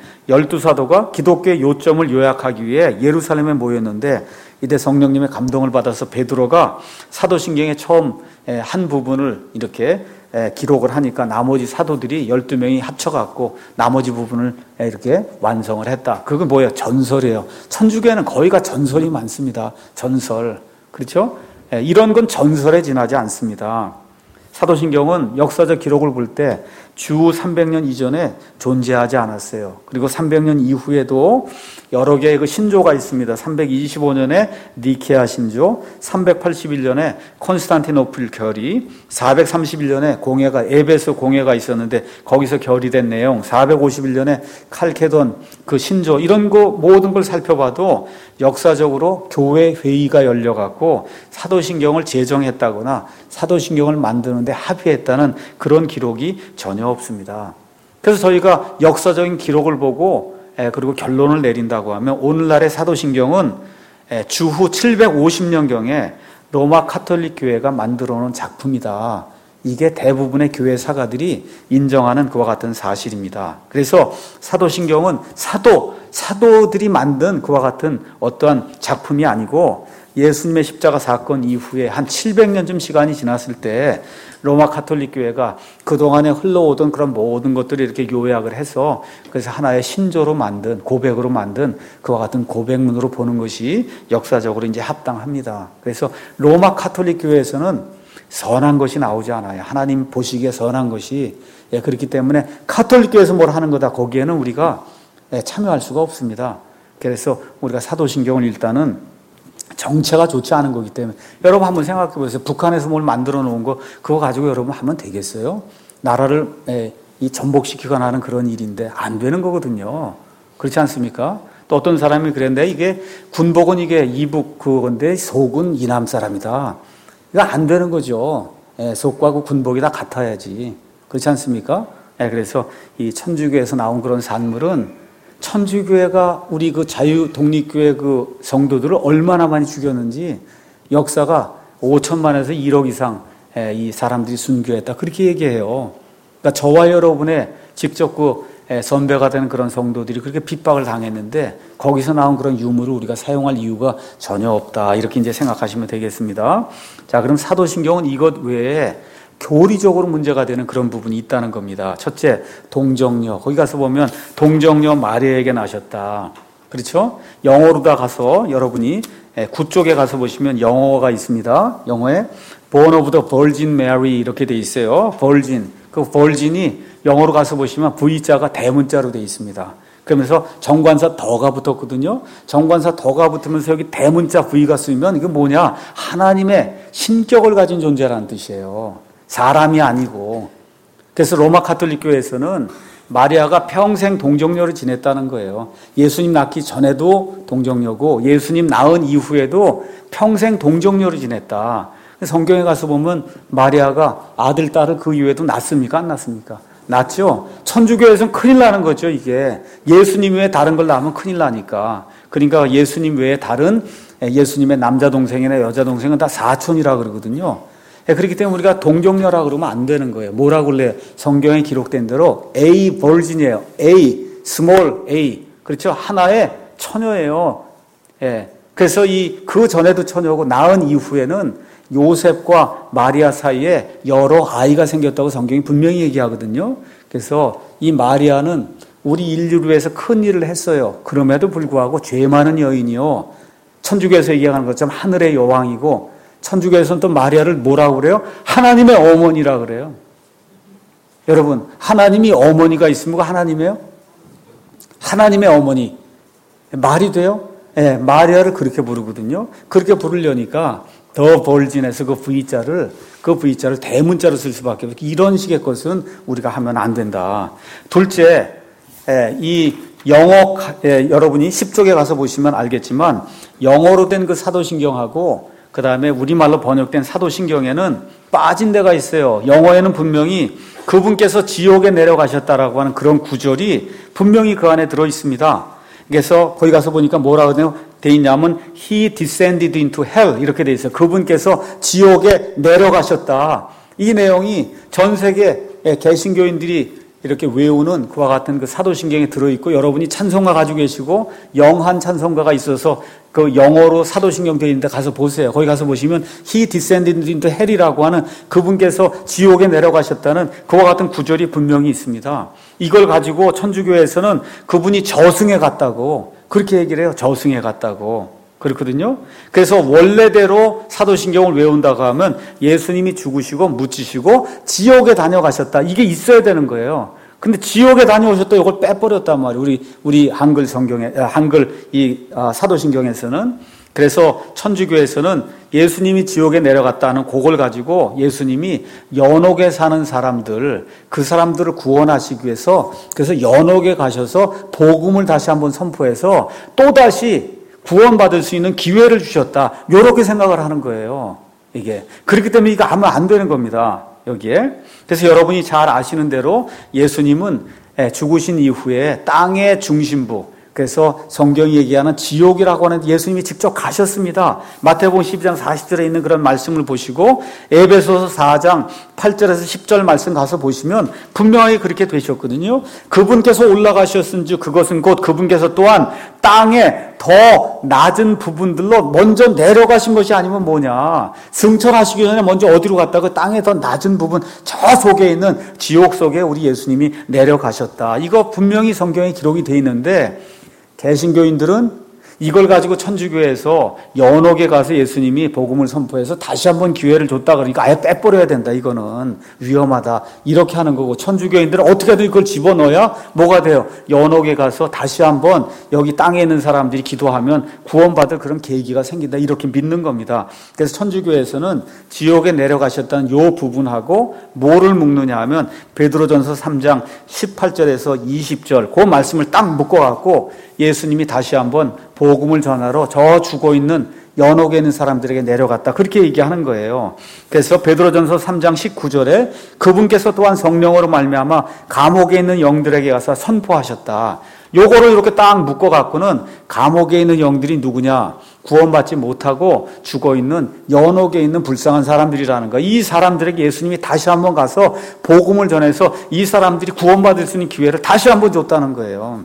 12사도가 기독교의 요점을 요약하기 위해 예루살렘에 모였는데 이때 성령님의 감동을 받아서 베드로가 사도신경의 처음 한 부분을 이렇게 기록을 하니까 나머지 사도들이 12명이 합쳐갖고 나머지 부분을 이렇게 완성을 했다. 그건 뭐예요? 전설이에요. 천주교에는 거의가 전설이 많습니다. 전설. 그렇죠? 이런 건 전설에 지나지 않습니다. 사도신경은 역사적 기록을 볼 때 주 300년 이전에 존재하지 않았어요. 그리고 300년 이후에도 여러 개의 그 신조가 있습니다. 325년에 니케아 신조, 381년에 콘스탄티노플 결의, 431년에 공회가 에베소 공회가 있었는데 거기서 결의된 내용, 451년에 칼케돈 그 신조, 이런 거 모든 걸 살펴봐도 역사적으로 교회 회의가 열려갖고 사도신경을 제정했다거나 사도신경을 만드는데 합의했다는 그런 기록이 전혀 없습니다. 그래서 저희가 역사적인 기록을 보고 그리고 결론을 내린다고 하면 오늘날의 사도신경은 주후 750년경에 로마 카톨릭 교회가 만들어 놓은 작품이다. 이게 대부분의 교회 사가들이 인정하는 그와 같은 사실입니다. 그래서 사도신경은 사도들이 만든 그와 같은 어떠한 작품이 아니고 예수님의 십자가 사건 이후에 한 700년쯤 시간이 지났을 때 로마 카톨릭 교회가 그동안에 흘러오던 그런 모든 것들을 이렇게 요약을 해서 그래서 하나의 신조로 만든, 고백으로 만든 그와 같은 고백문으로 보는 것이 역사적으로 이제 합당합니다. 그래서 로마 카톨릭 교회에서는 선한 것이 나오지 않아요. 하나님 보시기에 선한 것이. 그렇기 때문에 카톨릭 교회에서 뭘 하는 거다, 거기에는 우리가 참여할 수가 없습니다. 그래서 우리가 사도신경을 일단은 정체가 좋지 않은 거기 때문에, 여러분 한번 생각해 보세요. 북한에서 뭘 만들어 놓은 거 그거 가지고 여러분 하면 되겠어요? 나라를 이 전복시키거나 하는 그런 일인데 안 되는 거거든요. 그렇지 않습니까? 또 어떤 사람이 그랬는데 이게 군복은 이게 이북 그건데 속은 이남 사람이다. 이거 안 되는 거죠. 속과 그 군복이 다 같아야지. 그렇지 않습니까? 그래서 이 천주교에서 나온 그런 산물은 천주교회가 우리 그 자유독립교회 그 성도들을 얼마나 많이 죽였는지 역사가 5천만에서 1억 이상 이 사람들이 순교했다, 그렇게 얘기해요. 그러니까 저와 여러분의 직접 그 선배가 되는 그런 성도들이 그렇게 핍박을 당했는데 거기서 나온 그런 유물을 우리가 사용할 이유가 전혀 없다, 이렇게 이제 생각하시면 되겠습니다. 자, 그럼 사도신경은 이것 외에 교리적으로 문제가 되는 그런 부분이 있다는 겁니다. 첫째, 동정녀. 거기 가서 보면 동정녀 마리아에게 나셨다. 그렇죠? 영어로 다 가서 여러분이 9쪽에 가서 보시면 영어가 있습니다. 영어에 Born of the Virgin Mary 이렇게 돼 있어요. Virgin. 그 Virgin이 영어로 가서 보시면 V자가 대문자로 돼 있습니다. 그러면서 정관사 더가 붙었거든요. 정관사 더가 붙으면서 여기 대문자 V가 쓰이면 이게 뭐냐? 하나님의 신격을 가진 존재라는 뜻이에요. 사람이 아니고. 그래서 로마 카톨릭 교회에서는 마리아가 평생 동정녀로 지냈다는 거예요. 예수님 낳기 전에도 동정녀고 예수님 낳은 이후에도 평생 동정녀로 지냈다. 성경에 가서 보면 마리아가 아들, 딸을 그 이후에도 낳습니까? 안 낳습니까? 낳죠. 천주교에서는 큰일 나는 거죠. 이게 예수님 외에 다른 걸 낳으면 큰일 나니까. 그러니까 예수님 외에 다른 예수님의 남자 동생이나 여자 동생은 다 사촌이라 그러거든요. 그렇기 때문에 우리가 동정녀라 그러면 안 되는 거예요. 뭐라고 그래요? 성경에 기록된 대로 A virgin이에요. A, small A. 그렇죠? 하나의 처녀예요. 예. 그래서 그 전에도 처녀고 낳은 이후에는 요셉과 마리아 사이에 여러 아이가 생겼다고 성경이 분명히 얘기하거든요. 그래서 이 마리아는 우리 인류를 위해서 큰 일을 했어요. 그럼에도 불구하고 죄 많은 여인이요. 천주교에서 얘기하는 것처럼 하늘의 여왕이고 천주교에서는 또 마리아를 뭐라고 그래요? 하나님의 어머니라 그래요. 여러분, 하나님이 어머니가 있습니까? 하나님이에요? 하나님의 어머니. 말이 돼요? 예, 마리아를 그렇게 부르거든요. 그렇게 부르려니까 더 벌진에서 그 V자를 대문자로 쓸 수밖에 없어요. 이런 식의 것은 우리가 하면 안 된다. 둘째, 이 영어, 여러분이 10쪽에 가서 보시면 알겠지만 영어로 된 그 사도신경하고 그 다음에 우리말로 번역된 사도신경에는 빠진 데가 있어요. 영어에는 분명히 그분께서 지옥에 내려가셨다라고 하는 그런 구절이 분명히 그 안에 들어 있습니다. 그래서 거기 가서 보니까 뭐라고 돼 있냐면 He descended into hell 이렇게 돼 있어요. 그분께서 지옥에 내려가셨다. 이 내용이 전 세계 개신교인들이 이렇게 외우는 그와 같은 그 사도신경에 들어있고 여러분이 찬송가 가지고 계시고 영한 찬송가가 있어서 그 영어로 사도신경 되어 있는데 가서 보세요. 거기 가서 보시면 He descended into hell이라고 하는 그분께서 지옥에 내려가셨다는 그와 같은 구절이 분명히 있습니다. 이걸 가지고 천주교에서는 그분이 저승에 갔다고 그렇게 얘기를 해요. 저승에 갔다고. 그렇거든요. 그래서 원래대로 사도신경을 외운다고 하면 예수님이 죽으시고 묻히시고 지옥에 다녀가셨다. 이게 있어야 되는 거예요. 근데 지옥에 다녀오셨다. 이걸 빼버렸단 말이에요. 우리 한글 성경에, 사도신경에서는. 그래서 천주교에서는 예수님이 지옥에 내려갔다는 그걸 가지고 예수님이 연옥에 사는 사람들, 그 사람들을 구원하시기 위해서 그래서 연옥에 가셔서 복음을 다시 한번 선포해서 또다시 구원받을 수 있는 기회를 주셨다. 이렇게 생각을 하는 거예요. 이게. 그렇기 때문에 이거 하면 안 되는 겁니다. 여기에. 그래서 여러분이 잘 아시는 대로 예수님은 죽으신 이후에 땅의 중심부, 그래서 성경이 얘기하는 지옥이라고 하는 예수님이 직접 가셨습니다. 마태복음 12장 40절에 있는 그런 말씀을 보시고 에베소서 4장 8절에서 10절 말씀 가서 보시면 분명히 그렇게 되셨거든요. 그분께서 올라가셨은즉 그것은 곧 그분께서 또한 땅에 더 낮은 부분들로 먼저 내려가신 것이 아니면 뭐냐. 승천하시기 전에 먼저 어디로 갔다가 땅에 더 낮은 부분 저 속에 있는 지옥 속에 우리 예수님이 내려가셨다. 이거 분명히 성경에 기록이 돼 있는데 개신교인들은 이걸 가지고 천주교에서 연옥에 가서 예수님이 복음을 선포해서 다시 한번 기회를 줬다 그러니까 아예 빼버려야 된다. 이거는 위험하다. 이렇게 하는 거고 천주교인들은 어떻게든 이걸 집어넣어야 뭐가 돼요? 연옥에 가서 다시 한번 여기 땅에 있는 사람들이 기도하면 구원받을 그런 계기가 생긴다. 이렇게 믿는 겁니다. 그래서 천주교에서는 지옥에 내려가셨다는 이 부분하고 뭐를 묶느냐 하면 베드로전서 3장 18절에서 20절 그 말씀을 딱 묶어갖고 예수님이 다시 한번 복음을 전하러 저 죽어있는 연옥에 있는 사람들에게 내려갔다. 그렇게 얘기하는 거예요. 그래서 베드로전서 3장 19절에 그분께서 또한 성령으로 말미암아 감옥에 있는 영들에게 가서 선포하셨다. 요거를 이렇게 딱 묶어갖고는 감옥에 있는 영들이 누구냐? 구원받지 못하고 죽어있는 연옥에 있는 불쌍한 사람들이라는 거예요. 이 사람들에게 예수님이 다시 한번 가서 복음을 전해서 이 사람들이 구원받을 수 있는 기회를 다시 한번 줬다는 거예요.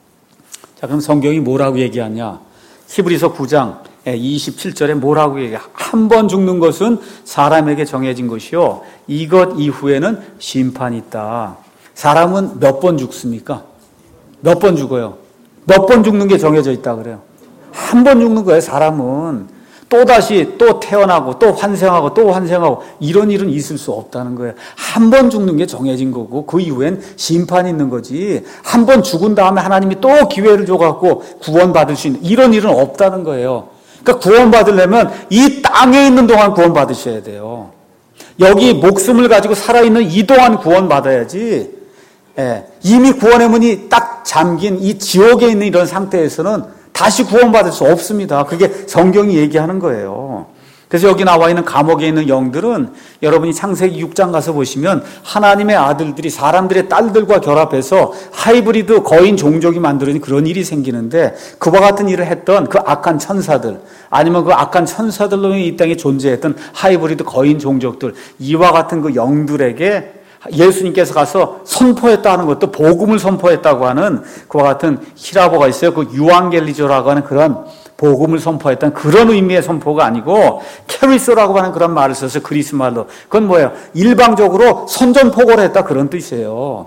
자, 그럼 성경이 뭐라고 얘기하냐? 히브리서 9장 27절에 뭐라고 얘기해? 한 번 죽는 것은 사람에게 정해진 것이요. 이것 이후에는 심판이 있다. 사람은 몇 번 죽습니까? 몇 번 죽어요? 몇 번 죽는 게 정해져 있다 그래요? 한 번 죽는 거예요, 사람은. 또다시 또 태어나고 또 환생하고 또 환생하고 이런 일은 있을 수 없다는 거예요. 한 번 죽는 게 정해진 거고 그 이후엔 심판이 있는 거지. 한 번 죽은 다음에 하나님이 또 기회를 줘갖고 구원받을 수 있는 이런 일은 없다는 거예요. 그러니까 구원받으려면 이 땅에 있는 동안 구원받으셔야 돼요. 여기 목숨을 가지고 살아있는 이 동안 구원받아야지 이미 구원의 문이 딱 잠긴 이 지옥에 있는 이런 상태에서는 다시 구원받을 수 없습니다. 그게 성경이 얘기하는 거예요. 그래서 여기 나와 있는 감옥에 있는 영들은 여러분이 창세기 6장 가서 보시면 하나님의 아들들이 사람들의 딸들과 결합해서 하이브리드 거인 종족이 만들어진 그런 일이 생기는데, 그와 같은 일을 했던 그 악한 천사들, 아니면 그 악한 천사들로 이 땅에 존재했던 하이브리드 거인 종족들, 이와 같은 그 영들에게 예수님께서 가서 선포했다는 것도, 복음을 선포했다고 하는 그와 같은 히라보가 있어요. 그 유앙겔리조라고 하는 그런 복음을 선포했던 그런 의미의 선포가 아니고, 캐리소라고 하는 그런 말을 써서 그리스 말로, 그건 뭐예요? 일방적으로 선전포고를 했다, 그런 뜻이에요.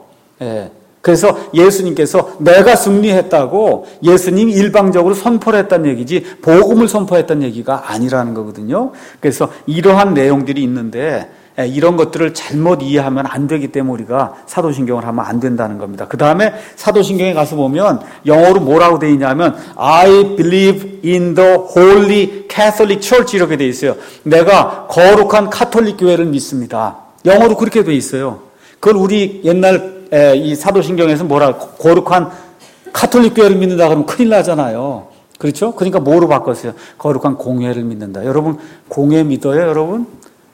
그래서 예수님께서 내가 승리했다고 예수님이 일방적으로 선포를 했다는 얘기지, 복음을 선포했다는 얘기가 아니라는 거거든요. 그래서 이러한 내용들이 있는데, 이런 것들을 잘못 이해하면 안 되기 때문에 우리가 사도신경을 하면 안 된다는 겁니다. 그 다음에 사도신경에 가서 보면 영어로 뭐라고 되어 있냐면 I believe in the Holy Catholic Church 이렇게 되어 있어요. 내가 거룩한 카톨릭 교회를 믿습니다. 영어로 그렇게 되어 있어요. 그걸 우리 옛날 이 사도신경에서 거룩한 카톨릭 교회를 믿는다 그러면 큰일 나잖아요. 그렇죠? 그러니까 뭐로 바꿨어요? 거룩한 공회를 믿는다. 여러분 공회 믿어요, 여러분?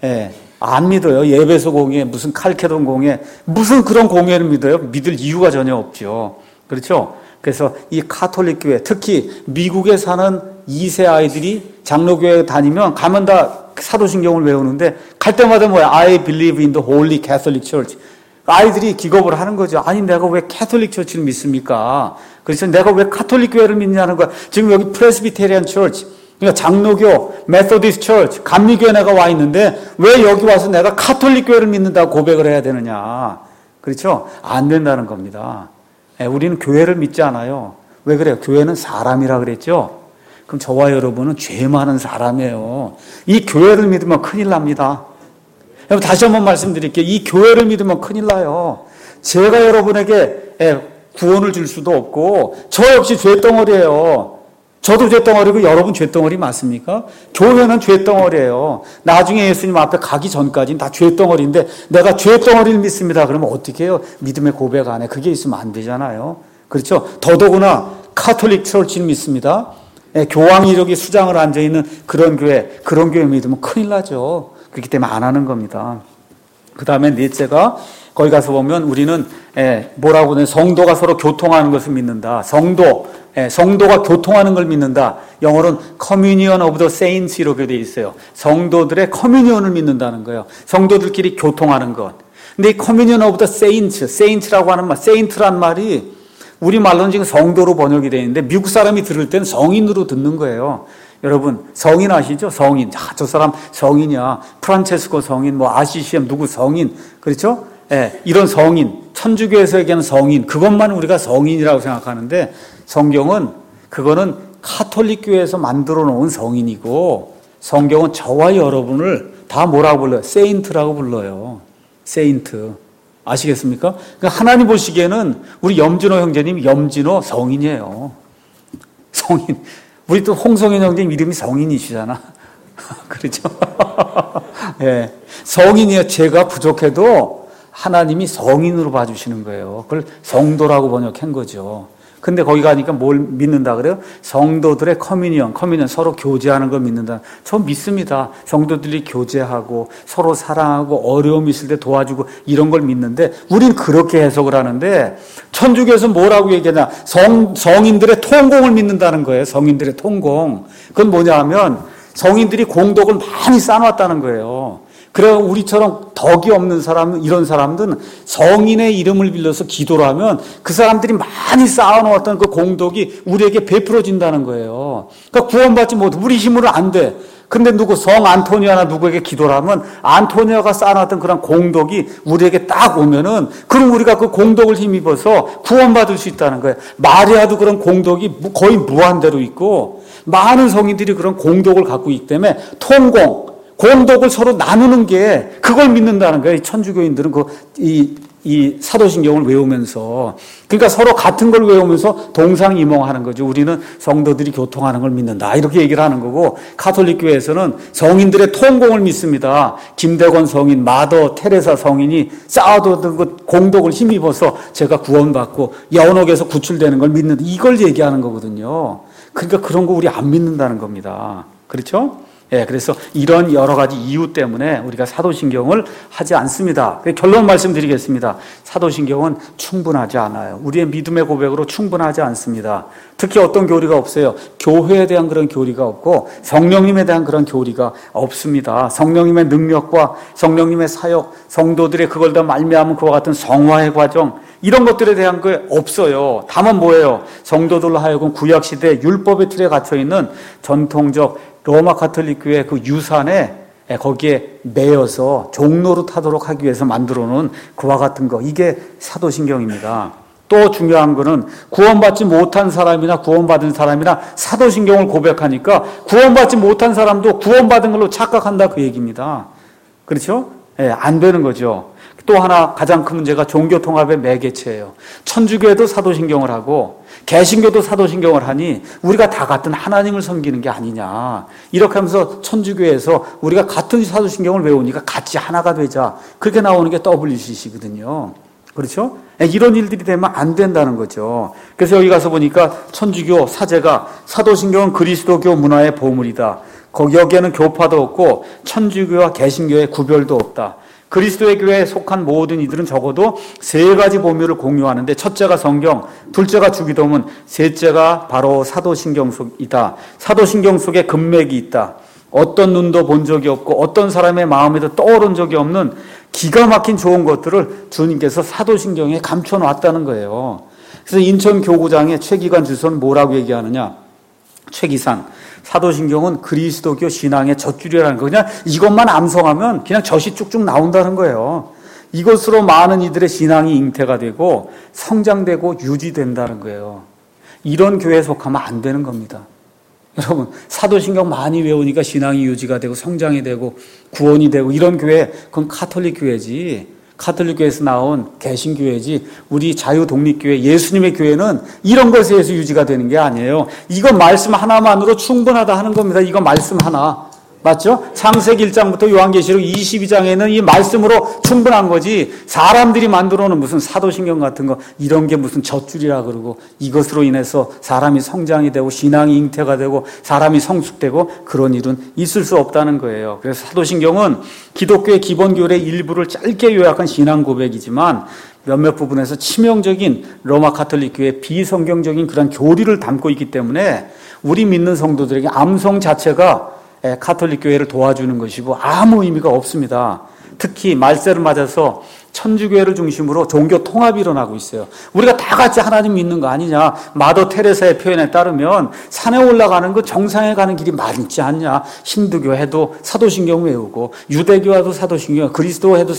안 믿어요. 예배소 공회, 무슨 칼케돈 공회, 무슨 그런 공회를 믿어요? 믿을 이유가 전혀 없죠. 그렇죠? 그래서 이 카톨릭 교회, 특히 미국에 사는 2세 아이들이 장로교회 다니면 가면 다 사도신경을 외우는데, 갈 때마다 뭐야? I believe in the Holy Catholic Church. 아이들이 기겁을 하는 거죠. 아니, 내가 왜 캐톨릭 처치를 믿습니까? 그래서 내가 왜 카톨릭 교회를 믿냐는 거야. 지금 여기 프레스비테리안 처치, 그러니까 장로교, 메소디스트 처치, 감리교회 내가 와 있는데 왜 여기 와서 내가 카톨릭 교회를 믿는다고 고백을 해야 되느냐. 그렇죠? 안 된다는 겁니다. 우리는 교회를 믿지 않아요. 왜 그래요? 교회는 사람이라 그랬죠? 그럼 저와 여러분은 죄 많은 사람이에요. 이 교회를 믿으면 큰일 납니다. 여러분 다시 한번 말씀드릴게요. 이 교회를 믿으면 큰일 나요. 제가 여러분에게 구원을 줄 수도 없고, 저 역시 죄덩어리예요. 저도 죄덩어리고 여러분 죄덩어리 맞습니까? 교회는 죄덩어리예요. 나중에 예수님 앞에 가기 전까지는 다 죄덩어리인데 내가 죄덩어리를 믿습니다. 그러면 어떻게 해요? 믿음의 고백 안에 그게 있으면 안 되잖아요. 그렇죠? 더더구나 카톨릭 처치를 믿습니다. 교황이 이렇게 수장을 앉아있는 그런 교회 믿으면 큰일 나죠. 그렇기 때문에 안 하는 겁니다. 그 다음에 넷째가, 거기 가서 보면 우리는 뭐라고 하냐, 성도가 서로 교통하는 것을 믿는다. 성도가 교통하는 걸 믿는다. 영어로는 Communion of the Saints 이렇게 되어 있어요. 성도들의 커뮤니언을 믿는다는 거예요. 성도들끼리 교통하는 것. 근데 이 Communion of the Saints라고 하는 말, Saint란 말이 우리말로는 지금 성도로 번역이 되어 있는데 미국 사람이 들을 때는 성인으로 듣는 거예요. 여러분 성인 아시죠? 성인. 저 사람 성인이야. 프란체스코 성인, 뭐 아시시엠 누구 성인. 그렇죠? 이런 성인. 천주교에서 얘기하는 성인. 그것만 우리가 성인이라고 생각하는데 성경은 그거는 카톨릭 교회에서 만들어 놓은 성인이고, 성경은 저와 여러분을 다 뭐라고 불러요? 세인트라고 불러요. 세인트. 아시겠습니까? 그러니까 하나님 보시기에는 우리 염진호 형제님 염진호 성인이에요. 성인. 우리 또 홍성현 형제님 이름이 성인이시잖아. 그렇죠? 예. 성인이요. 제가 부족해도 하나님이 성인으로 봐주시는 거예요. 그걸 성도라고 번역한 거죠. 근데 거기 가니까 뭘 믿는다 그래요? 성도들의 커뮤니언 서로 교제하는 걸 믿는다. 저 믿습니다. 성도들이 교제하고 서로 사랑하고 어려움 있을 때 도와주고 이런 걸 믿는데, 우린 그렇게 해석을 하는데 천주교에서 뭐라고 얘기하냐, 성인들의 통공을 믿는다는 거예요. 성인들의 통공. 그건 뭐냐 하면 성인들이 공덕을 많이 쌓아놨다는 거예요. 그래 우리처럼 덕이 없는 사람, 이런 사람들은 성인의 이름을 빌려서 기도를 하면 그 사람들이 많이 쌓아놓았던 그 공덕이 우리에게 베풀어진다는 거예요. 그러니까 구원받지 못해. 우리 힘으로 안 돼. 근데 성 안토니아나 누구에게 기도를 하면 안토니아가 쌓아놨던 그런 공덕이 우리에게 딱 오면은, 그럼 우리가 그 공덕을 힘입어서 구원받을 수 있다는 거예요. 마리아도 그런 공덕이 거의 무한대로 있고, 많은 성인들이 그런 공덕을 갖고 있기 때문에 공덕을 서로 나누는 게, 그걸 믿는다는 거예요. 천주교인들은 이 이 사도신경을 외우면서, 그러니까 서로 같은 걸 외우면서 동상이몽하는 거죠. 우리는 성도들이 교통하는 걸 믿는다, 이렇게 얘기를 하는 거고, 가톨릭 교회에서는 성인들의 통공을 믿습니다. 김대건 성인, 마더 테레사 성인이 쌓아두던 그 공덕을 힘입어서 제가 구원받고 연옥에서 구출되는 걸 믿는다, 이걸 얘기하는 거거든요. 그러니까 그런 거 우리 안 믿는다는 겁니다. 그렇죠? 예, 그래서 이런 여러 가지 이유 때문에 우리가 사도신경을 하지 않습니다. 결론 말씀드리겠습니다. 사도신경은 충분하지 않아요. 우리의 믿음의 고백으로 충분하지 않습니다. 특히 어떤 교리가 없어요. 교회에 대한 그런 교리가 없고 성령님에 대한 그런 교리가 없습니다. 성령님의 능력과 성령님의 사역, 성도들의 그걸 다 말미암은 그와 같은 성화의 과정, 이런 것들에 대한 게 없어요. 다만 뭐예요? 성도들로 하여금 구약시대 율법의 틀에 갇혀있는 전통적 로마 가톨릭 교회 그 유산에 거기에 매여서 종로를 타도록 하기 위해서 만들어 놓은 그와 같은 거, 이게 사도신경입니다. 또 중요한 거는 구원받지 못한 사람이나 구원받은 사람이나 사도신경을 고백하니까 구원받지 못한 사람도 구원받은 걸로 착각한다, 그 얘기입니다. 그렇죠? 예, 안 되는 거죠. 또 하나 가장 큰 문제가 종교통합의 매개체예요. 천주교에도 사도신경을 하고 개신교도 사도신경을 하니 우리가 다 같은 하나님을 섬기는 게 아니냐, 이렇게 하면서 천주교에서 우리가 같은 사도신경을 외우니까 같이 하나가 되자, 그렇게 나오는 게 WCC거든요. 그렇죠? 이런 일들이 되면 안 된다는 거죠. 그래서 여기 가서 보니까 천주교 사제가 사도신경은 그리스도교 문화의 보물이다. 여기에는 교파도 없고 천주교와 개신교의 구별도 없다. 그리스도의 교회에 속한 모든 이들은 적어도 세 가지 보물을 공유하는데, 첫째가 성경, 둘째가 주기도문, 셋째가 바로 사도신경이다. 사도신경 속에 금맥이 있다. 어떤 눈도 본 적이 없고 어떤 사람의 마음에도 떠오른 적이 없는 기가 막힌 좋은 것들을 주님께서 사도신경에 감춰놨다는 거예요. 그래서 인천 교구장의 최기관 주소는 뭐라고 얘기하느냐, 최기상, 사도신경은 그리스도교 신앙의 젖줄이라는 거, 그냥 이것만 암송하면 그냥 젖이 쭉쭉 나온다는 거예요. 이것으로 많은 이들의 신앙이 잉태가 되고 성장되고 유지된다는 거예요. 이런 교회에 속하면 안 되는 겁니다. 여러분, 사도신경 많이 외우니까 신앙이 유지가 되고 성장이 되고 구원이 되고 이런 교회, 그건 가톨릭 교회지, 가톨릭 교회에서 나온 개신교회지, 우리 자유독립교회, 예수님의 교회는 이런 것에 의해서 유지가 되는 게 아니에요. 이거 말씀 하나만으로 충분하다 하는 겁니다. 이거 말씀 하나. 맞죠? 창세기 1장부터 요한계시록 22장에는 이 말씀으로 충분한 거지, 사람들이 만들어 놓은 무슨 사도신경 같은 거, 이런 게 무슨 젖줄이라 그러고 이것으로 인해서 사람이 성장이 되고 신앙이 잉태가 되고 사람이 성숙되고 그런 일은 있을 수 없다는 거예요. 그래서 사도신경은 기독교의 기본교리의 일부를 짧게 요약한 신앙 고백이지만 몇몇 부분에서 치명적인 로마 가톨릭 교회의 비성경적인 그런 교리를 담고 있기 때문에 우리 믿는 성도들에게 암송 자체가 가톨릭 교회를 도와주는 것이고 아무 의미가 없습니다. 특히 말세를 맞아서 천주교회를 중심으로 종교 통합이 일어나고 있어요. 우리가 다 같이 하나님 믿는 거 아니냐. 마더 테레사의 표현에 따르면 산에 올라가는 그 정상에 가는 길이 많지 않냐. 힌두교 해도 사도신경 외우고 유대교와도 사도신경, 그리스도 해도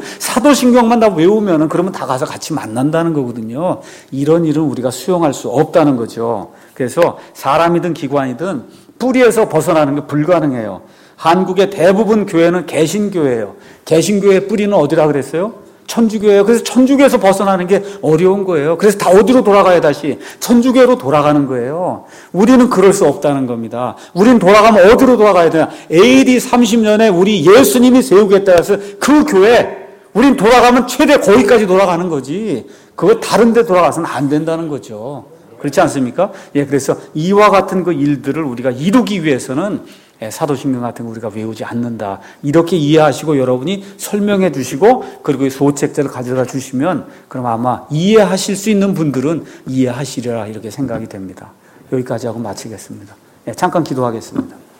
사도신경만 다 외우면은 그러면 다 가서 같이 만난다는 거거든요. 이런 일은 우리가 수용할 수 없다는 거죠. 그래서 사람이든 기관이든 뿌리에서 벗어나는 게 불가능해요. 한국의 대부분 교회는 개신교회예요. 개신교회의 뿌리는 어디라 그랬어요? 천주교예요. 그래서 천주교에서 벗어나는 게 어려운 거예요. 그래서 다 어디로 돌아가야, 다시 천주교로 돌아가는 거예요. 우리는 그럴 수 없다는 겁니다. 우리는 돌아가면 어디로 돌아가야 되나? AD 30년에 우리 예수님이 세우겠다 해서 그 교회, 우린 돌아가면 최대 거기까지 돌아가는 거지, 그거 다른 데 돌아가서는 안 된다는 거죠. 그렇지 않습니까? 예, 그래서 이와 같은 그 일들을 우리가 이루기 위해서는 사도신경 같은 거 우리가 외우지 않는다, 이렇게 이해하시고 여러분이 설명해 주시고 그리고 소책자를 가져다 주시면 그럼 아마 이해하실 수 있는 분들은 이해하시리라, 이렇게 생각이 됩니다. 여기까지 하고 마치겠습니다. 예, 잠깐 기도하겠습니다.